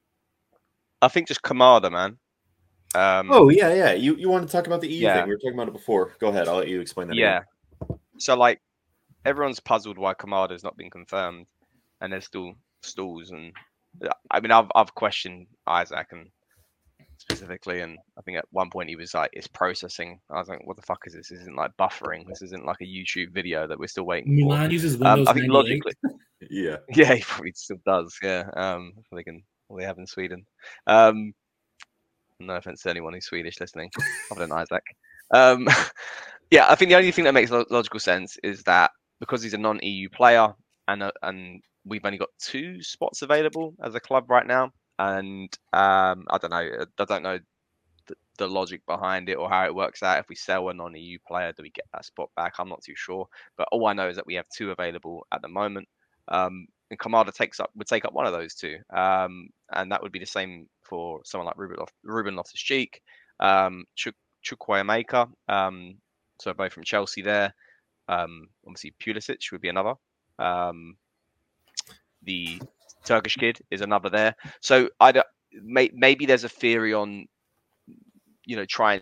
I think just Kamada, man. Um, oh yeah, yeah. You you want to talk about the E U yeah. thing? We were talking about it before. Go ahead. I'll let you explain that. Yeah. Again. So like, everyone's puzzled why Kamada has not been confirmed, and there's still stalls. And I mean, I've I've questioned Isaac and specifically, and I think at one point he was like, "It's processing." I was like, "What the fuck is this? This isn't like buffering. This isn't like a YouTube video that we're still waiting Milan for." uses Windows um, I think logically, yeah, yeah, he probably still does. Yeah, um, they can. What they have in Sweden. Um, No offense to anyone who's Swedish listening, other than Isaac. Um, yeah, I think the only thing that makes logical sense is that because he's a non-E U player, and uh, and we've only got two spots available as a club right now, and um, I don't know, I don't know the, the logic behind it or how it works out. If we sell a non-E U player, do we get that spot back? I'm not too sure, but all I know is that we have two available at the moment. Um, and Kamada takes up would take up one of those two, um, and that would be the same for someone like Ruben, Ruben Loftus-Cheek, um, Chuk- Chukwuemeka, um, so both from Chelsea there. Um, obviously, Pulisic would be another. Um, the Turkish kid is another there. So I don't, may, maybe there's a theory on, you know, trying.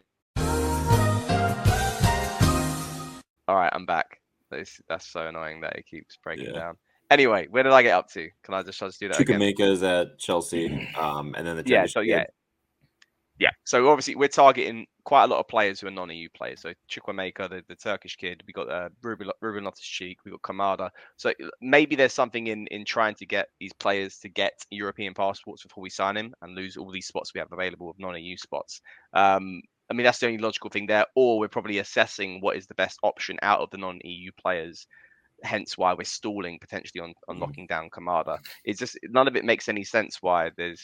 All right, I'm back. That's, that's so annoying that it keeps breaking yeah. down. Anyway, where did I get up to? Can I just, just do that again? Chukwuemeka is at Chelsea, um, and then the Turkish yeah, so kid. yeah, yeah. So obviously we're targeting quite a lot of players who are non-E U players. So Chukwuemeka, the, the Turkish kid, we got uh, Ruben, Ruben Loftus-Cheek, we got Kamada. So maybe there's something in in trying to get these players to get European passports before we sign him and lose all these spots we have available of non-E U spots. Um, I mean that's the only logical thing there. Or we're probably assessing what is the best option out of the non-E U players. Hence why we're stalling potentially on, on knocking down Kamada. It's just none of it makes any sense why there's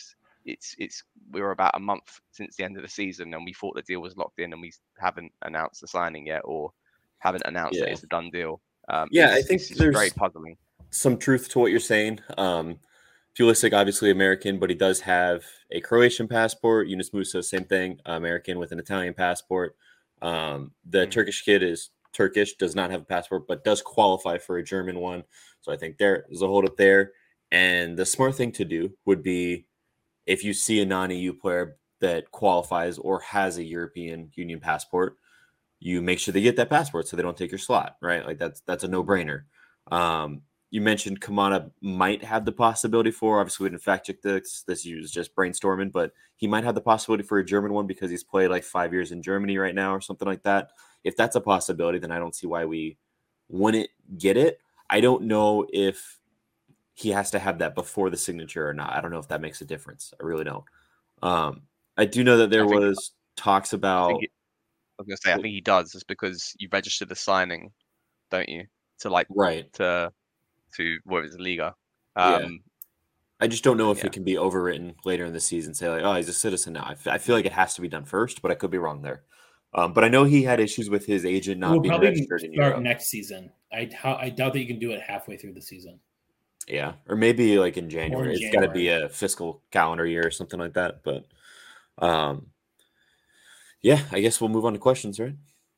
it's it's we were about a month since the end of the season, and we thought the deal was locked in, and we haven't announced the signing yet, or haven't announced Yeah. that it's a done deal. Um, Yeah, I it's, think it's, it's there's very puzzling. some truth to what you're saying. Um, Pulisic, obviously American, but he does have a Croatian passport. Yunus Musa, same thing, American with an Italian passport. Um, the Mm. Turkish kid is Turkish, does not have a passport, but does qualify for a German one. So I think there is a hold up there. And the smart thing to do would be if you see a non-E U player that qualifies or has a European Union passport, you make sure they get that passport so they don't take your slot, right? Like that's that's a no-brainer. Um, you mentioned Kamada might have the possibility for, obviously we didn't fact check this, this was just brainstorming, but he might have the possibility for a German one because he's played like five years in Germany right now or something like that. If that's a possibility, then I don't see why we wouldn't get it. I don't know if he has to have that before the signature or not. I don't know if that makes a difference. I really don't. Um, I do know that there I think, was talks I about. think it, I was gonna say I think he does, just because you register the signing, don't you? To like Right. to to what is it, Liga? Yeah. Um, I just don't know if yeah. it can be overwritten later in the season. Say like, oh, he's a citizen now. I, f- I feel like it has to be done first, but I could be wrong there. Um, but I know he had issues with his agent not We'll being probably registered in start Europe. next season. I how, I doubt that you can do it halfway through the season. Yeah, or maybe like in January. Or in It's got to be January. a fiscal calendar year or something like that. But um, yeah, I guess we'll move on to questions, right?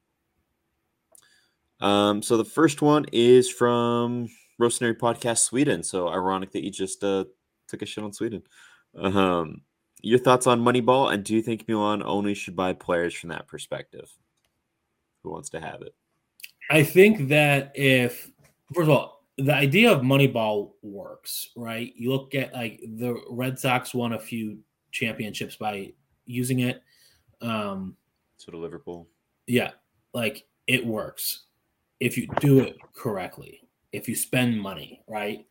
Um, so the first one is from Rosemary Podcast Sweden. So ironic that you just uh, took a shit on Sweden. Um, your thoughts on Moneyball, and do you think Milan only should buy players from that perspective? Who wants to have it? I think that if, first of all, the idea of Moneyball works, right? You look at like the Red Sox won a few championships by using it. Um, So to Liverpool. yeah, like it works if you do it correctly, if you spend money, right?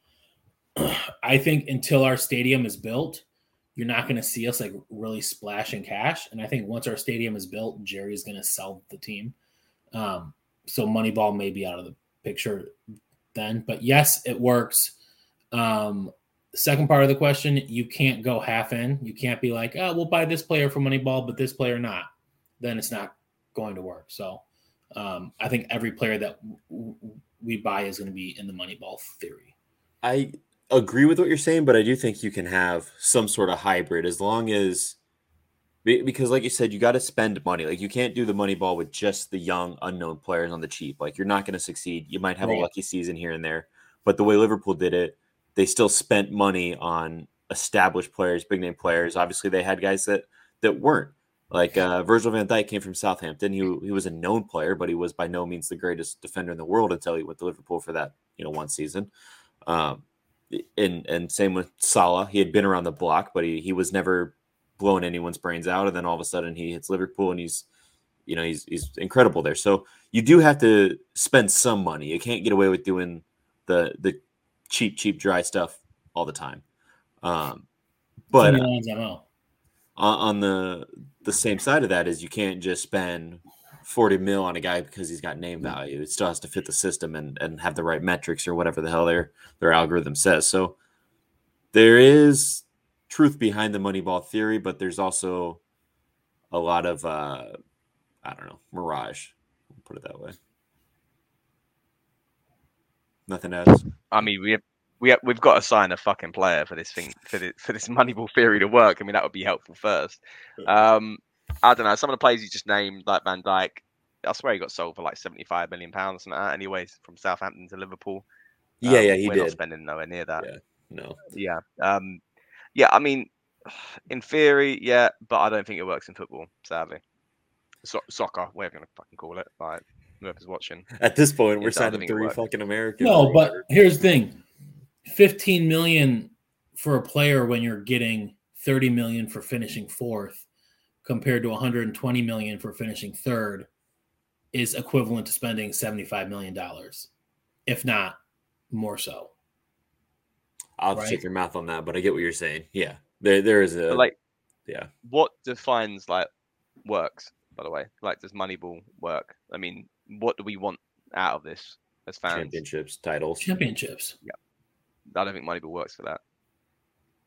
I think until our stadium is built, you're not going to see us like really splashing cash. And I think once our stadium is built, Jerry's going to sell the team. Um, so Moneyball may be out of the picture then. But yes, it works. Um, the second part of the question, you can't go half in. You can't be like, oh, we'll buy this player for Moneyball, but this player not. Then it's not going to work. So um, I think every player that w- w- we buy is going to be in the Moneyball theory. I agree with what you're saying, but I do think you can have some sort of hybrid as long as because like you said, you got to spend money. Like you can't do the money ball with just the young unknown players on the cheap. Like you're not going to succeed. You might have Right. a lucky season here and there, but the way Liverpool did it, they still spent money on established players, big name players. Obviously they had guys that that weren't. Like uh, Virgil van Dijk came from Southampton. He he was a known player, but he was by no means the greatest defender in the world until he went to Liverpool for that, you know, one season. Um, and and same with Salah. He had been around the block, but he he was never blowing anyone's brains out. And then all of a sudden he hits Liverpool and he's, you know, he's he's incredible there. So you do have to spend some money. You can't get away with doing the the cheap, cheap, dry stuff all the time. Um, but It's in Milan's M O. on, on the the same side of that is you can't just spend forty mil on a guy because he's got name value. It still has to fit the system and, and have the right metrics or whatever the hell their their algorithm says. So there is truth behind the Moneyball theory, but there's also a lot of uh, I don't know, mirage. We'll put it that way. Nothing else. I mean, we have, we have, we've got to sign a fucking player for this thing for this for this Moneyball theory to work. I mean, that would be helpful first. Um, I don't know. Some of the players you just named, like Van Dijk, I swear he got sold for like seventy-five million pounds, something like that. Anyways, from Southampton to Liverpool. Yeah, Um, yeah, he we're did. not spending nowhere near that. Yeah, no. Yeah. Um, yeah. I mean, in theory, yeah, but I don't think it works in football. Sadly, so- soccer, we're gonna fucking call it. Like whoever's watching. At this point, we're Yes, I don't signing think it three works. fucking Americans. No, or but whatever. here's the thing: fifteen million for a player when you're getting thirty million for finishing fourth, compared to one hundred twenty million for finishing third, is equivalent to spending seventy-five million dollars, if not more so. I'll have to right? check your math on that, but I get what you're saying. Yeah, there there is a But like, yeah. what defines like works? By the way, like, does Moneyball work? I mean, what do we want out of this as fans? Championships, titles. Championships. I don't think Moneyball works for that.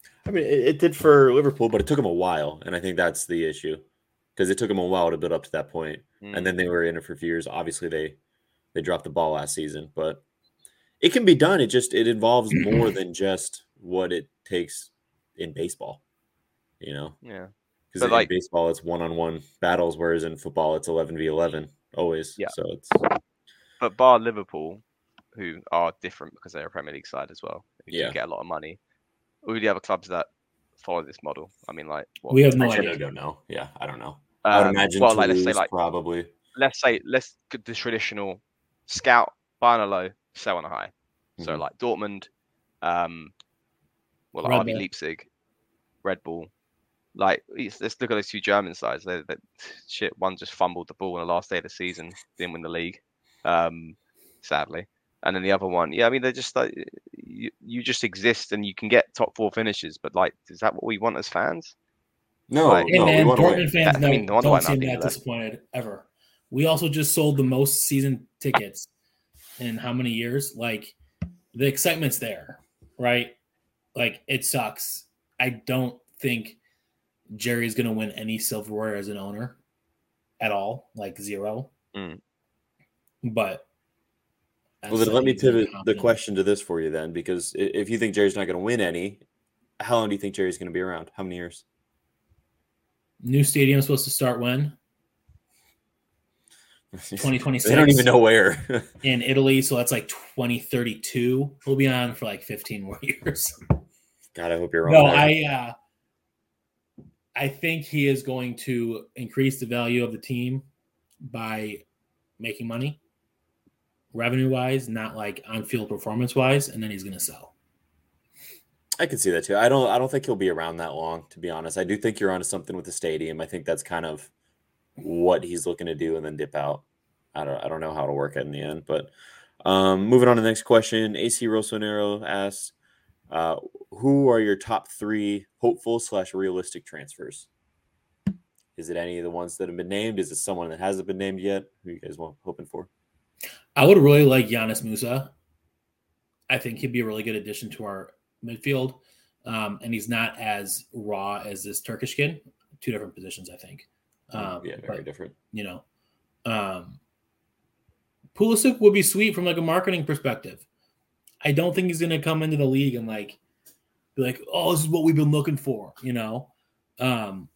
I mean, it, it did for Liverpool, but it took them a while, and I think that's the issue because it took them a while to build up to that point, Mm. and then they were in it for a few years. Obviously, they they dropped the ball last season, but it can be done. It just it involves more than just what it takes in baseball, you know. Yeah. Because But, in like- baseball, it's one-on-one battles, whereas in football, it's eleven v eleven always. Yeah. So it's But bar Liverpool, who are different because they're a Premier League side as well, who Yeah. do get a lot of money. All the other clubs that follow this model. I mean, like what, We have no actually, I idea. don't know. Yeah, I don't know. I would um, imagine well, like let's say Toulouse like probably. let's say let's get the traditional scout, buy on a low, sell on a high. So Mhm. like Dortmund, um, well, like Red R B Bull. Leipzig, Red Bull. Like it's- let's look at those two German sides. They, they, shit, one just fumbled the ball on the last day of the season, didn't win the league, um, sadly. And then the other one, yeah, I mean they're just like you, you just exist and you can get top four finishes, but like, is that what we want as fans? No, Like- Hey no, we man, want to win. Dortmund fans I never, mean, no wonder why don't seem nothing that left. disappointed ever. We also just sold the most season tickets in how many years? Like the excitement's there, right? Like it sucks. I don't think Jerry's gonna win any silverware as an owner at all, like zero. Mm. But Well, then let me he's very pivot the confident. question to this for you then, because i- if you think Jerry's not going to win any, how long do you think Jerry's going to be around? How many years? New stadium is supposed to start when? twenty twenty-six. They don't even know where. In Italy, so that's like twenty thirty-two. We'll be on for like fifteen more years. God, I hope you're wrong. No, there. I uh, I think he is going to increase the value of the team by making money, revenue wise, not like on field performance wise, and then he's going to sell. I can see that too. I don't. I don't think he'll be around that long, to be honest. I do think you're onto something with the stadium. I think that's kind of what he's looking to do, and then dip out. I don't. I don't know how it'll work out in the end, but um, moving on to the next question. A C Rosonero asks, uh, "Who are your top three hopeful slash realistic transfers? Is it any of the ones that have been named? Is it someone that hasn't been named yet? Who you guys want hoping for?" I would really like Giannis Musa. I think he'd be a really good addition to our midfield, um, and he's not as raw as this Turkish kid. Two different positions, I think. Um, yeah, very but, different. you know, um, Pulisic would be sweet from like a marketing perspective. I don't think he's going to come into the league and like be like, "Oh, this is what we've been looking for," you know. Um,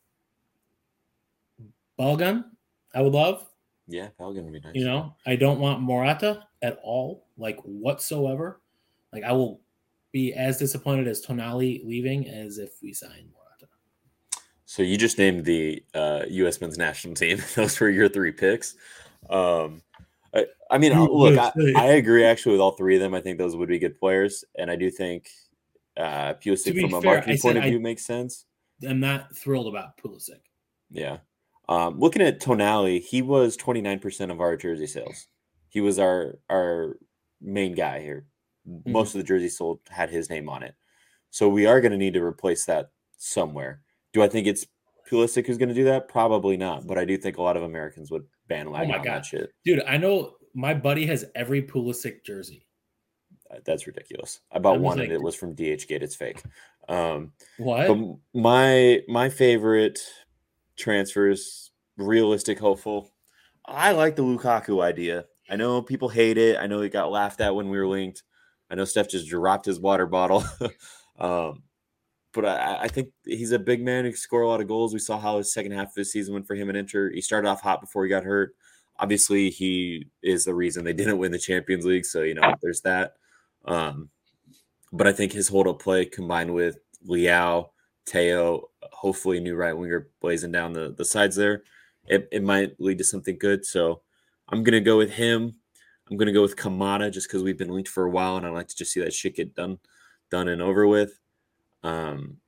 Balgan, I would love. Yeah, Falcon would be nice. You know, I don't want Morata at all, like whatsoever. Like I will be as disappointed as Tonali leaving as if we signed Morata. So you just named the uh, U S men's national team. Those were your three picks. Um, I, I mean, U S A. look, I, I agree actually with all three of them. I think those would be good players, and I do think uh, To Pulisic be from a fair, marketing I point said of I- view makes sense. I'm not thrilled about Pulisic. Yeah. Um, looking at Tonali, he was twenty-nine percent of our jersey sales. He was our our main guy here. Mm-hmm. Most of the jerseys sold had his name on it. So we are going to need to replace that somewhere. Do I think it's Pulisic who's going to do that? Probably not. But I do think a lot of Americans would bandwagon Oh my on God. that shit. Dude, I know my buddy has every Pulisic jersey. Uh, That's ridiculous. I bought I was one like- and it was from D H Gate. It's fake. Um, What? But my my favorite transfers, realistic, hopeful. I like the Lukaku idea. I know people hate it. I know it got laughed at when we were linked. I know Steph just dropped his water bottle. um, but I, I think he's a big man who can score a lot of goals. We saw how his second half of the season went for him and Inter. He started off hot before he got hurt. Obviously, he is the reason they didn't win the Champions League. So, you know, there's that. Um, but I think his hold-up play combined with Liao, Teo, hopefully new right winger blazing down the, the sides there, it, it might lead to something good. So I'm going to go with him. I'm going to go with Kamada just because we've been linked for a while, and I like to just see that shit get done done and over with. Um,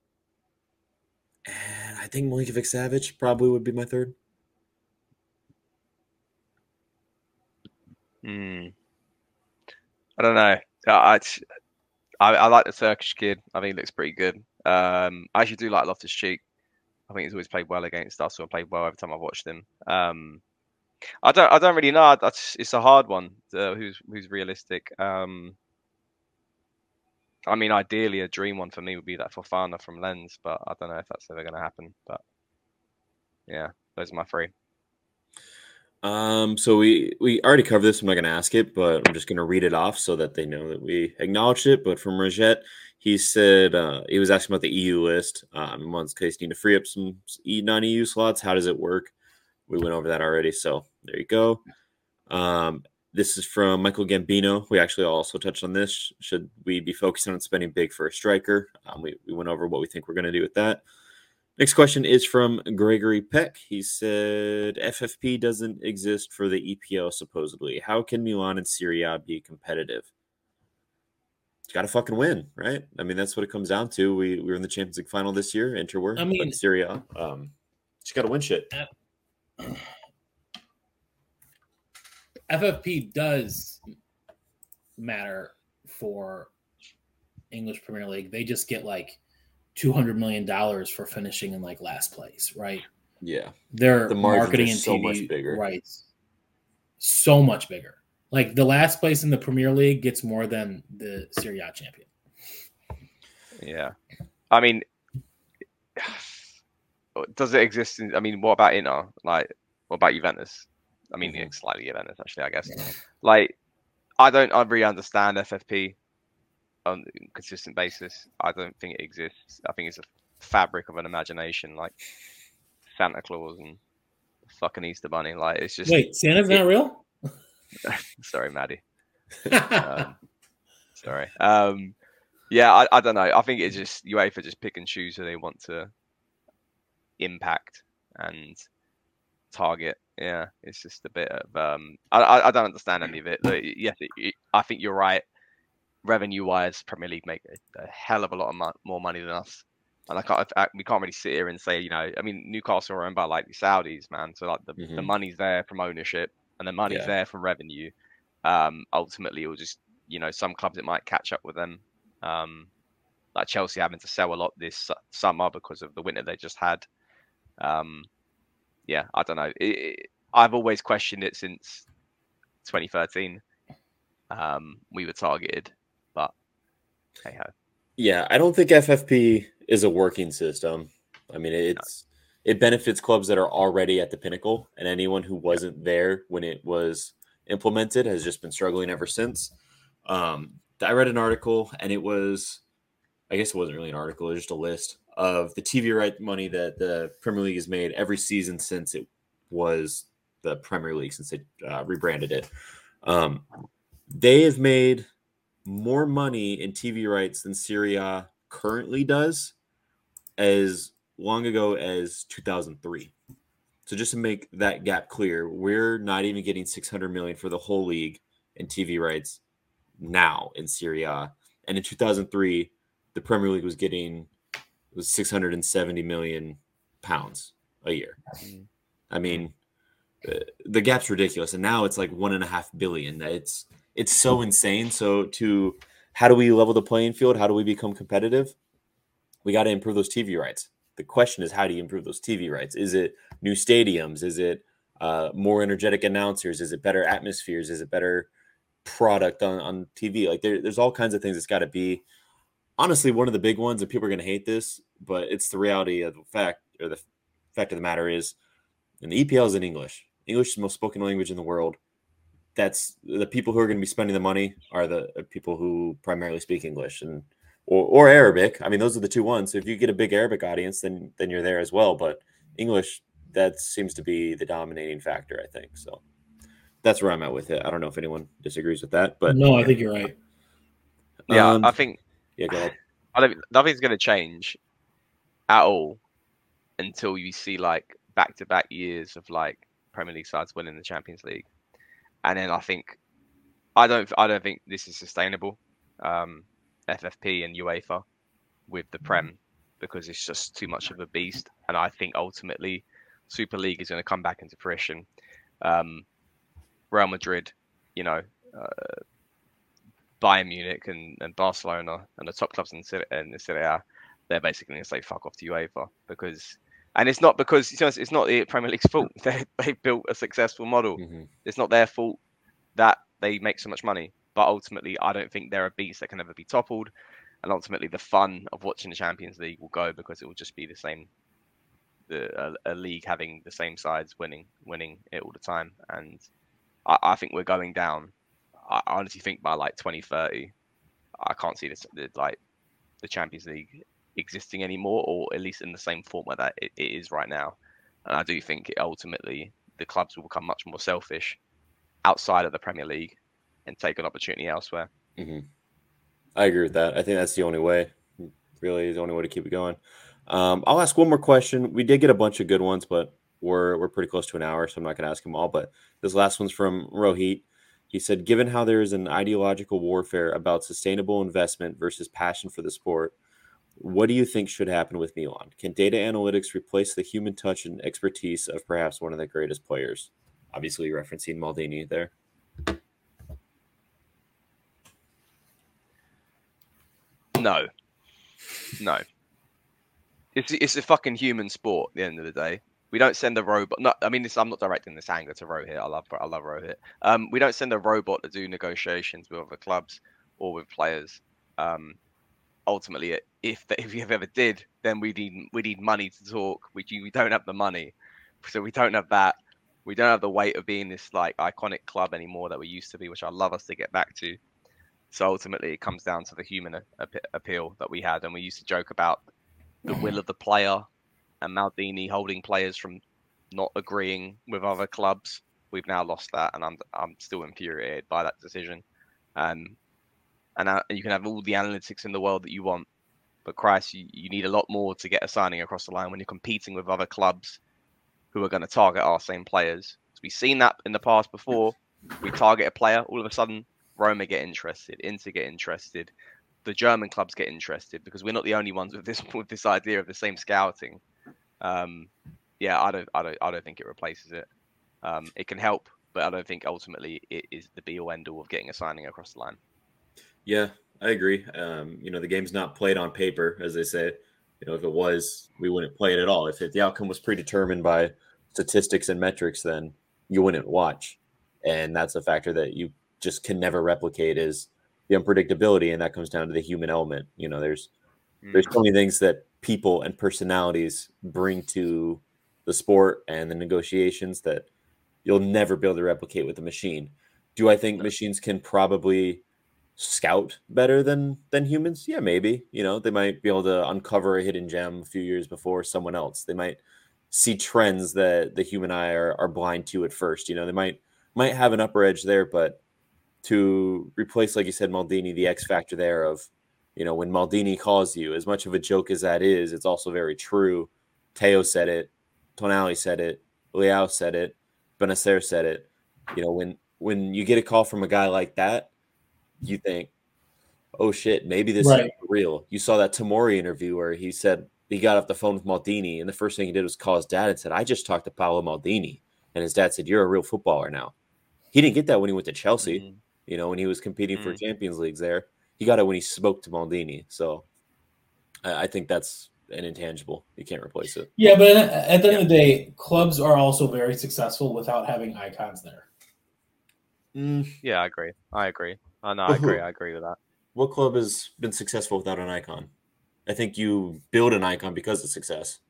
and I think Milinkovic Savic probably would be my third. Hmm. I don't know. I, I I like the Turkish kid. I think he looks pretty good. Um, I actually do like Loftus Cheek. I think he's always played well against us, or played well every time I've watched him. Um, I don't I don't really know. That's it's a hard one. Uh, who's who's realistic? Um, I mean, ideally, a dream one for me would be that Fofana from Lens, but I don't know if that's ever going to happen. But yeah, those are my three. Um, so we we already covered this. I'm not going to ask it, but I'm just going to read it off so that they know that we acknowledged it. But from Rajette, he said uh, he was asking about the E U list. Um, in one case, need to free up some non-E U slots. How does it work? We went over that already. So there you go. Um, this is from Michael Gambino. We actually also touched on this. Should we be focusing on spending big for a striker? Um, we, we went over what we think we're going to do with that. Next question is from Gregory Peck. He said, F F P doesn't exist for the E P L, supposedly. How can Milan and Serie A be competitive? It's got to fucking win, right? I mean, that's what it comes down to. We, we were in the Champions League final this year. Inter were, I mean, but Serie A. Um, just got to win shit. F F P does matter for English Premier League. They just get like two hundred million dollars for finishing in like last place, right? Yeah. Their The marketing and so T V much bigger. rights so much bigger. Like the last place in the Premier League gets more than the Serie A champion. Yeah. I mean, does it exist in, I mean, what about Inter? Like, what about Juventus? I mean, mm-hmm. slightly Juventus, actually, I guess. Yeah. Like, I don't I really understand F F P on a consistent basis. I don't think it exists. I think it's a fabric of an imagination, like Santa Claus and fucking Easter Bunny. Like, it's just... Wait, Santa's it, not real? Sorry, Maddie. um, sorry. Um, yeah, I, I don't know. I think it's just UEFA just pick and choose who they want to impact and target. Yeah, it's just a bit of um. I I don't understand any of it. Like, yes, it, it, I think you're right. Revenue-wise, Premier League make a, a hell of a lot of mo- more money than us, and I can't. I, we can't really sit here and say, you know, I mean, Newcastle are owned by like the Saudis, man. So like the, mm-hmm. the money's there from ownership, and the money's yeah. there from revenue. Um, ultimately, it will just, you know, some clubs it might catch up with them. Um, like Chelsea having to sell a lot this summer because of the winter they just had. Um. Yeah, I don't know. It, it, I've always questioned it since twenty thirteen. Um, we were targeted, but hey ho. Yeah, I don't think F F P is a working system. I mean, it's no. it benefits clubs that are already at the pinnacle, and anyone who wasn't yeah. there when it was implemented has just been struggling ever since. Um, I read an article, and it was, I guess it wasn't really an article, it was just a list of the T V right money that the Premier League has made every season since it was the Premier League, since they uh, rebranded it. Um, they have made more money in T V rights than Serie A currently does as long ago as two thousand three. So just to make that gap clear, we're not even getting six hundred million dollars for the whole league in T V rights now in Serie A. And in two thousand three, the Premier League was getting was six hundred seventy million pounds a year. Mm-hmm. I mean, uh, the gap's ridiculous. And now it's like one and a half billion. It's, it's so insane. So to, how do we level the playing field? How do we become competitive? We got to improve those T V rights. The question is, how do you improve those T V rights? Is it new stadiums? Is it uh, more energetic announcers? Is it better atmospheres? Is it better product on, on T V? Like there, there's all kinds of things it's got to be. Honestly, one of the big ones, and people are going to hate this, but it's the reality of the fact, or the fact of the matter is, and the E P L is in English. English is the most spoken language in the world. That's the people who are going to be spending the money are the people who primarily speak English and or, or Arabic. I mean, those are the two ones. So if you get a big Arabic audience, then then you're there as well. But English, that seems to be the dominating factor, I think. So that's where I'm at with it. I don't know if anyone disagrees with that, but no, I think you're right. Yeah, um, I think. Yeah, go ahead. I don't, nothing's going to change at all until you see like back-to-back years of like Premier League sides winning the Champions League, and then I think I don't I don't think this is sustainable. Um, F F P and UEFA with the Prem, because it's just too much of a beast, and I think ultimately Super League is going to come back into fruition. Um, Real Madrid, you know. Uh, Bayern Munich and, and Barcelona and the top clubs in the, in the Serie A, they're basically going to say fuck off to UEFA because, and it's not because it's, it's not the Premier League's fault. They they built a successful model. Mm-hmm. It's not their fault that they make so much money. But ultimately, I don't think they're a beast that can ever be toppled. and ultimately the fun of watching the Champions League will go because it will just be the same, the a, a league having the same sides winning winning it all the time. And I, I think we're going down. I honestly think by like twenty thirty, I can't see this the, like the Champions League existing anymore, or at least in the same format that it, it is right now. And I do think it ultimately the clubs will become much more selfish outside of the Premier League and take an opportunity elsewhere. Mm-hmm. I agree with that. I think that's the only way, really, the only way to keep it going. Um, I'll ask one more question. We did get a bunch of good ones, but we're we're pretty close to an hour, so I'm not going to ask them all. But this last one's from Rohit. He said, given how there is an ideological warfare about sustainable investment versus passion for the sport, what do you think should happen with Milan? Can data analytics replace the human touch and expertise of perhaps one of the greatest players? Obviously, referencing Maldini there. No, no. It's it's a fucking human sport. At the end of the day, we don't send a robot. No, I mean, this, I'm not directing this anger to Rohit. I love I love Rohit. Um, we don't send a robot to do negotiations with other clubs or with players. Um, ultimately, if if you ever did, then we need we need money to talk. We we don't have the money, so we don't have that. We don't have the weight of being this like iconic club anymore that we used to be, which I love us to get back to. So ultimately, it comes down to the human ap- appeal that we had, and we used to joke about the will of the player and Maldini holding players from not agreeing with other clubs. We've now lost that, and I'm I'm still infuriated by that decision. Um, and uh, you can have all the analytics in the world that you want, but Christ, you, you need a lot more to get a signing across the line when you're competing with other clubs who are going to target our same players. So we've seen that in the past before. We target a player, all of a sudden Roma get interested, Inter get interested, the German clubs get interested, because we're not the only ones with this with this idea of the same scouting. Um, yeah, I don't, I don't, I don't think it replaces it. Um, it can help, but I don't think ultimately it is the be all end all of getting a signing across the line. Yeah, I agree. Um, you know, the game's not played on paper, as they say. You know, if it was, we wouldn't play it at all. If it, the outcome was predetermined by statistics and metrics, then you wouldn't watch. And that's a factor that you just can never replicate, is the unpredictability, and that comes down to the human element. You know, there's mm. there's so many things that people and personalities bring to the sport and the negotiations that you'll never be able to replicate with a machine. Do I think no. machines can probably scout better than than humans? Yeah, maybe. You know, they might be able to uncover a hidden gem a few years before someone else. They might see trends that the human eye are, are blind to at first. You know, they might might have an upper edge there, but to replace, like you said, Maldini, the X factor there of, you know, when Maldini calls you, as much of a joke as that is, it's also very true. Teo said it, Tonali said it, Leao said it, Benacer said it. You know, when when you get a call from a guy like that, you think, oh shit, maybe this right. is real. You saw that Tomori interview where he said he got off the phone with Maldini, and the first thing he did was call his dad and said, I just talked to Paolo Maldini. And his dad said, you're a real footballer now. He didn't get that when he went to Chelsea. Mm-hmm. You know, when he was competing mm-hmm. for Champions Leagues there. He got it when he spoke to Maldini. So I, I think that's an intangible. You can't replace it. Yeah, but at the end yeah. of the day, clubs are also very successful without having icons there. Mm. Yeah, I agree. I agree. Oh, no, I agree. I agree with that. What club has been successful without an icon? I think you build an icon because of success.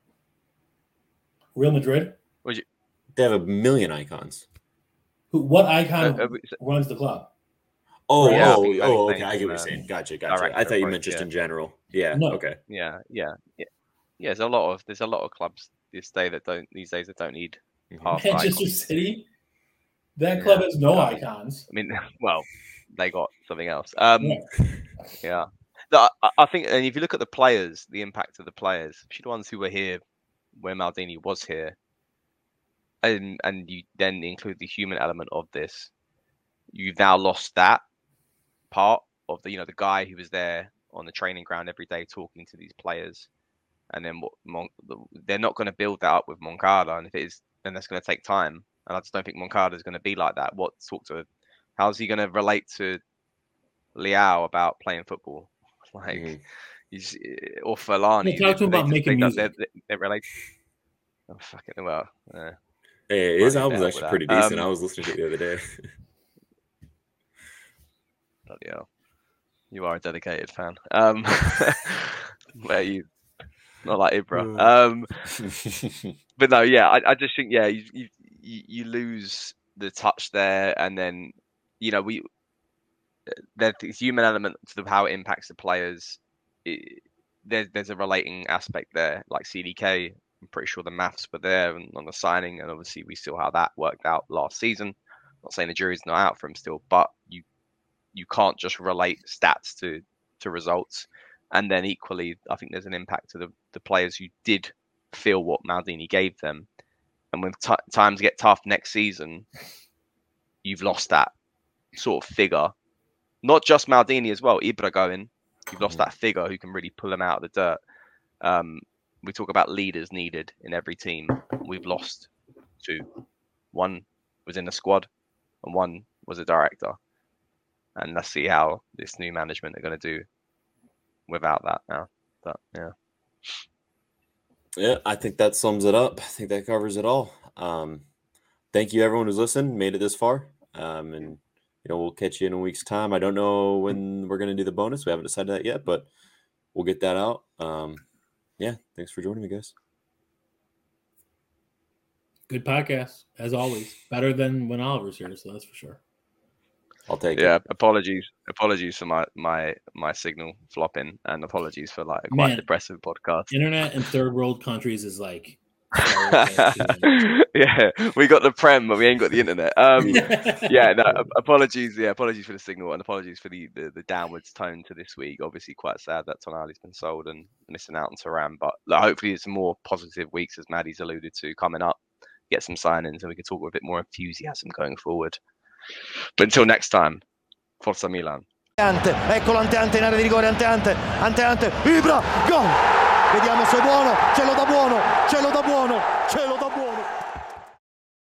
Real Madrid? Would you? They have a million icons. Who? What icon uh, uh, runs the club? Oh, yeah, oh, oh, okay. I get what you're saying. Gotcha, gotcha. I thought you meant just yeah. in general. Yeah. No. Okay. Yeah, yeah, yeah. Yeah, there's a lot of there's a lot of clubs this day that don't these days that don't need past Manchester icons. City. That club yeah. has no um, icons. I mean, well, they got something else. Um, yeah. yeah. No, I, I think, and if you look at the players, the impact of the players, especially the ones who were here when Maldini was here, and and you then include the human element of this, you've now lost that part of the, you know, the guy who was there on the training ground every day talking to these players, and then what Mon- they're not going to build that up with Moncada, and if it is, then that's going to take time. And I just don't think Moncada is going to be like that. What talk to? How's he going to relate to Leao about playing football? Like, mm-hmm. he's or Fellaini. Yeah, talk to him about making music. They're, they're related. Oh, fucking well. Uh, hey, his album's actually pretty that. decent. Um, I was listening to it the other day. Bloody hell. You are a dedicated fan. Um, where you not like Ibra. Um, but no, yeah, I, I just think yeah, you, you you lose the touch there, and then you know we there's the human element to the, how it impacts the players. It, there's there's a relating aspect there, like C D K. I'm pretty sure the maths were there and on the signing, and obviously we still how that worked out last season. I'm not saying the jury's not out for him still, but you you can't just relate stats to to results. And then equally, I think there's an impact to the, the players who did feel what Maldini gave them. And when t- times get tough next season, you've lost that sort of figure. Not just Maldini as well, Ibra going, you've lost that figure who can really pull them out of the dirt. Um, we talk about leaders needed in every team. We've lost two. One was in the squad and one was a director. And let's see how this new management are going to do without that now. But yeah. Yeah, I think that sums it up. I think that covers it all. Um, thank you everyone who's listened, made it this far. Um, and you know, we'll catch you in a week's time. I don't know when we're going to do the bonus. We haven't decided that yet, but we'll get that out. Um, yeah, thanks for joining me, guys. Good podcast, as always. Better than when Oliver's here, so that's for sure. I'll take yeah, it. Yeah, apologies. Apologies for my, my, my signal flopping, and apologies for like a quite Man, depressive podcast. Internet in third world countries is like yeah, we got the Prem, but we ain't got the internet. Um, yeah, no, apologies. Yeah, apologies for the signal, and apologies for the, the, the downwards tone to this week. Obviously, quite sad that Tonali's been sold and missing out on Thuram, but like, hopefully, it's more positive weeks, as Maddie's alluded to, coming up. Get some signings, and we can talk with a bit more enthusiasm going forward. But until next time, Forza Milan. Eccolo Ante-Ante in area di rigore, Ante-Ante, Ante-Ante, Ibra, gol! Vediamo se è buono, ce lo dà buono, ce lo dà buono, ce lo dà buono.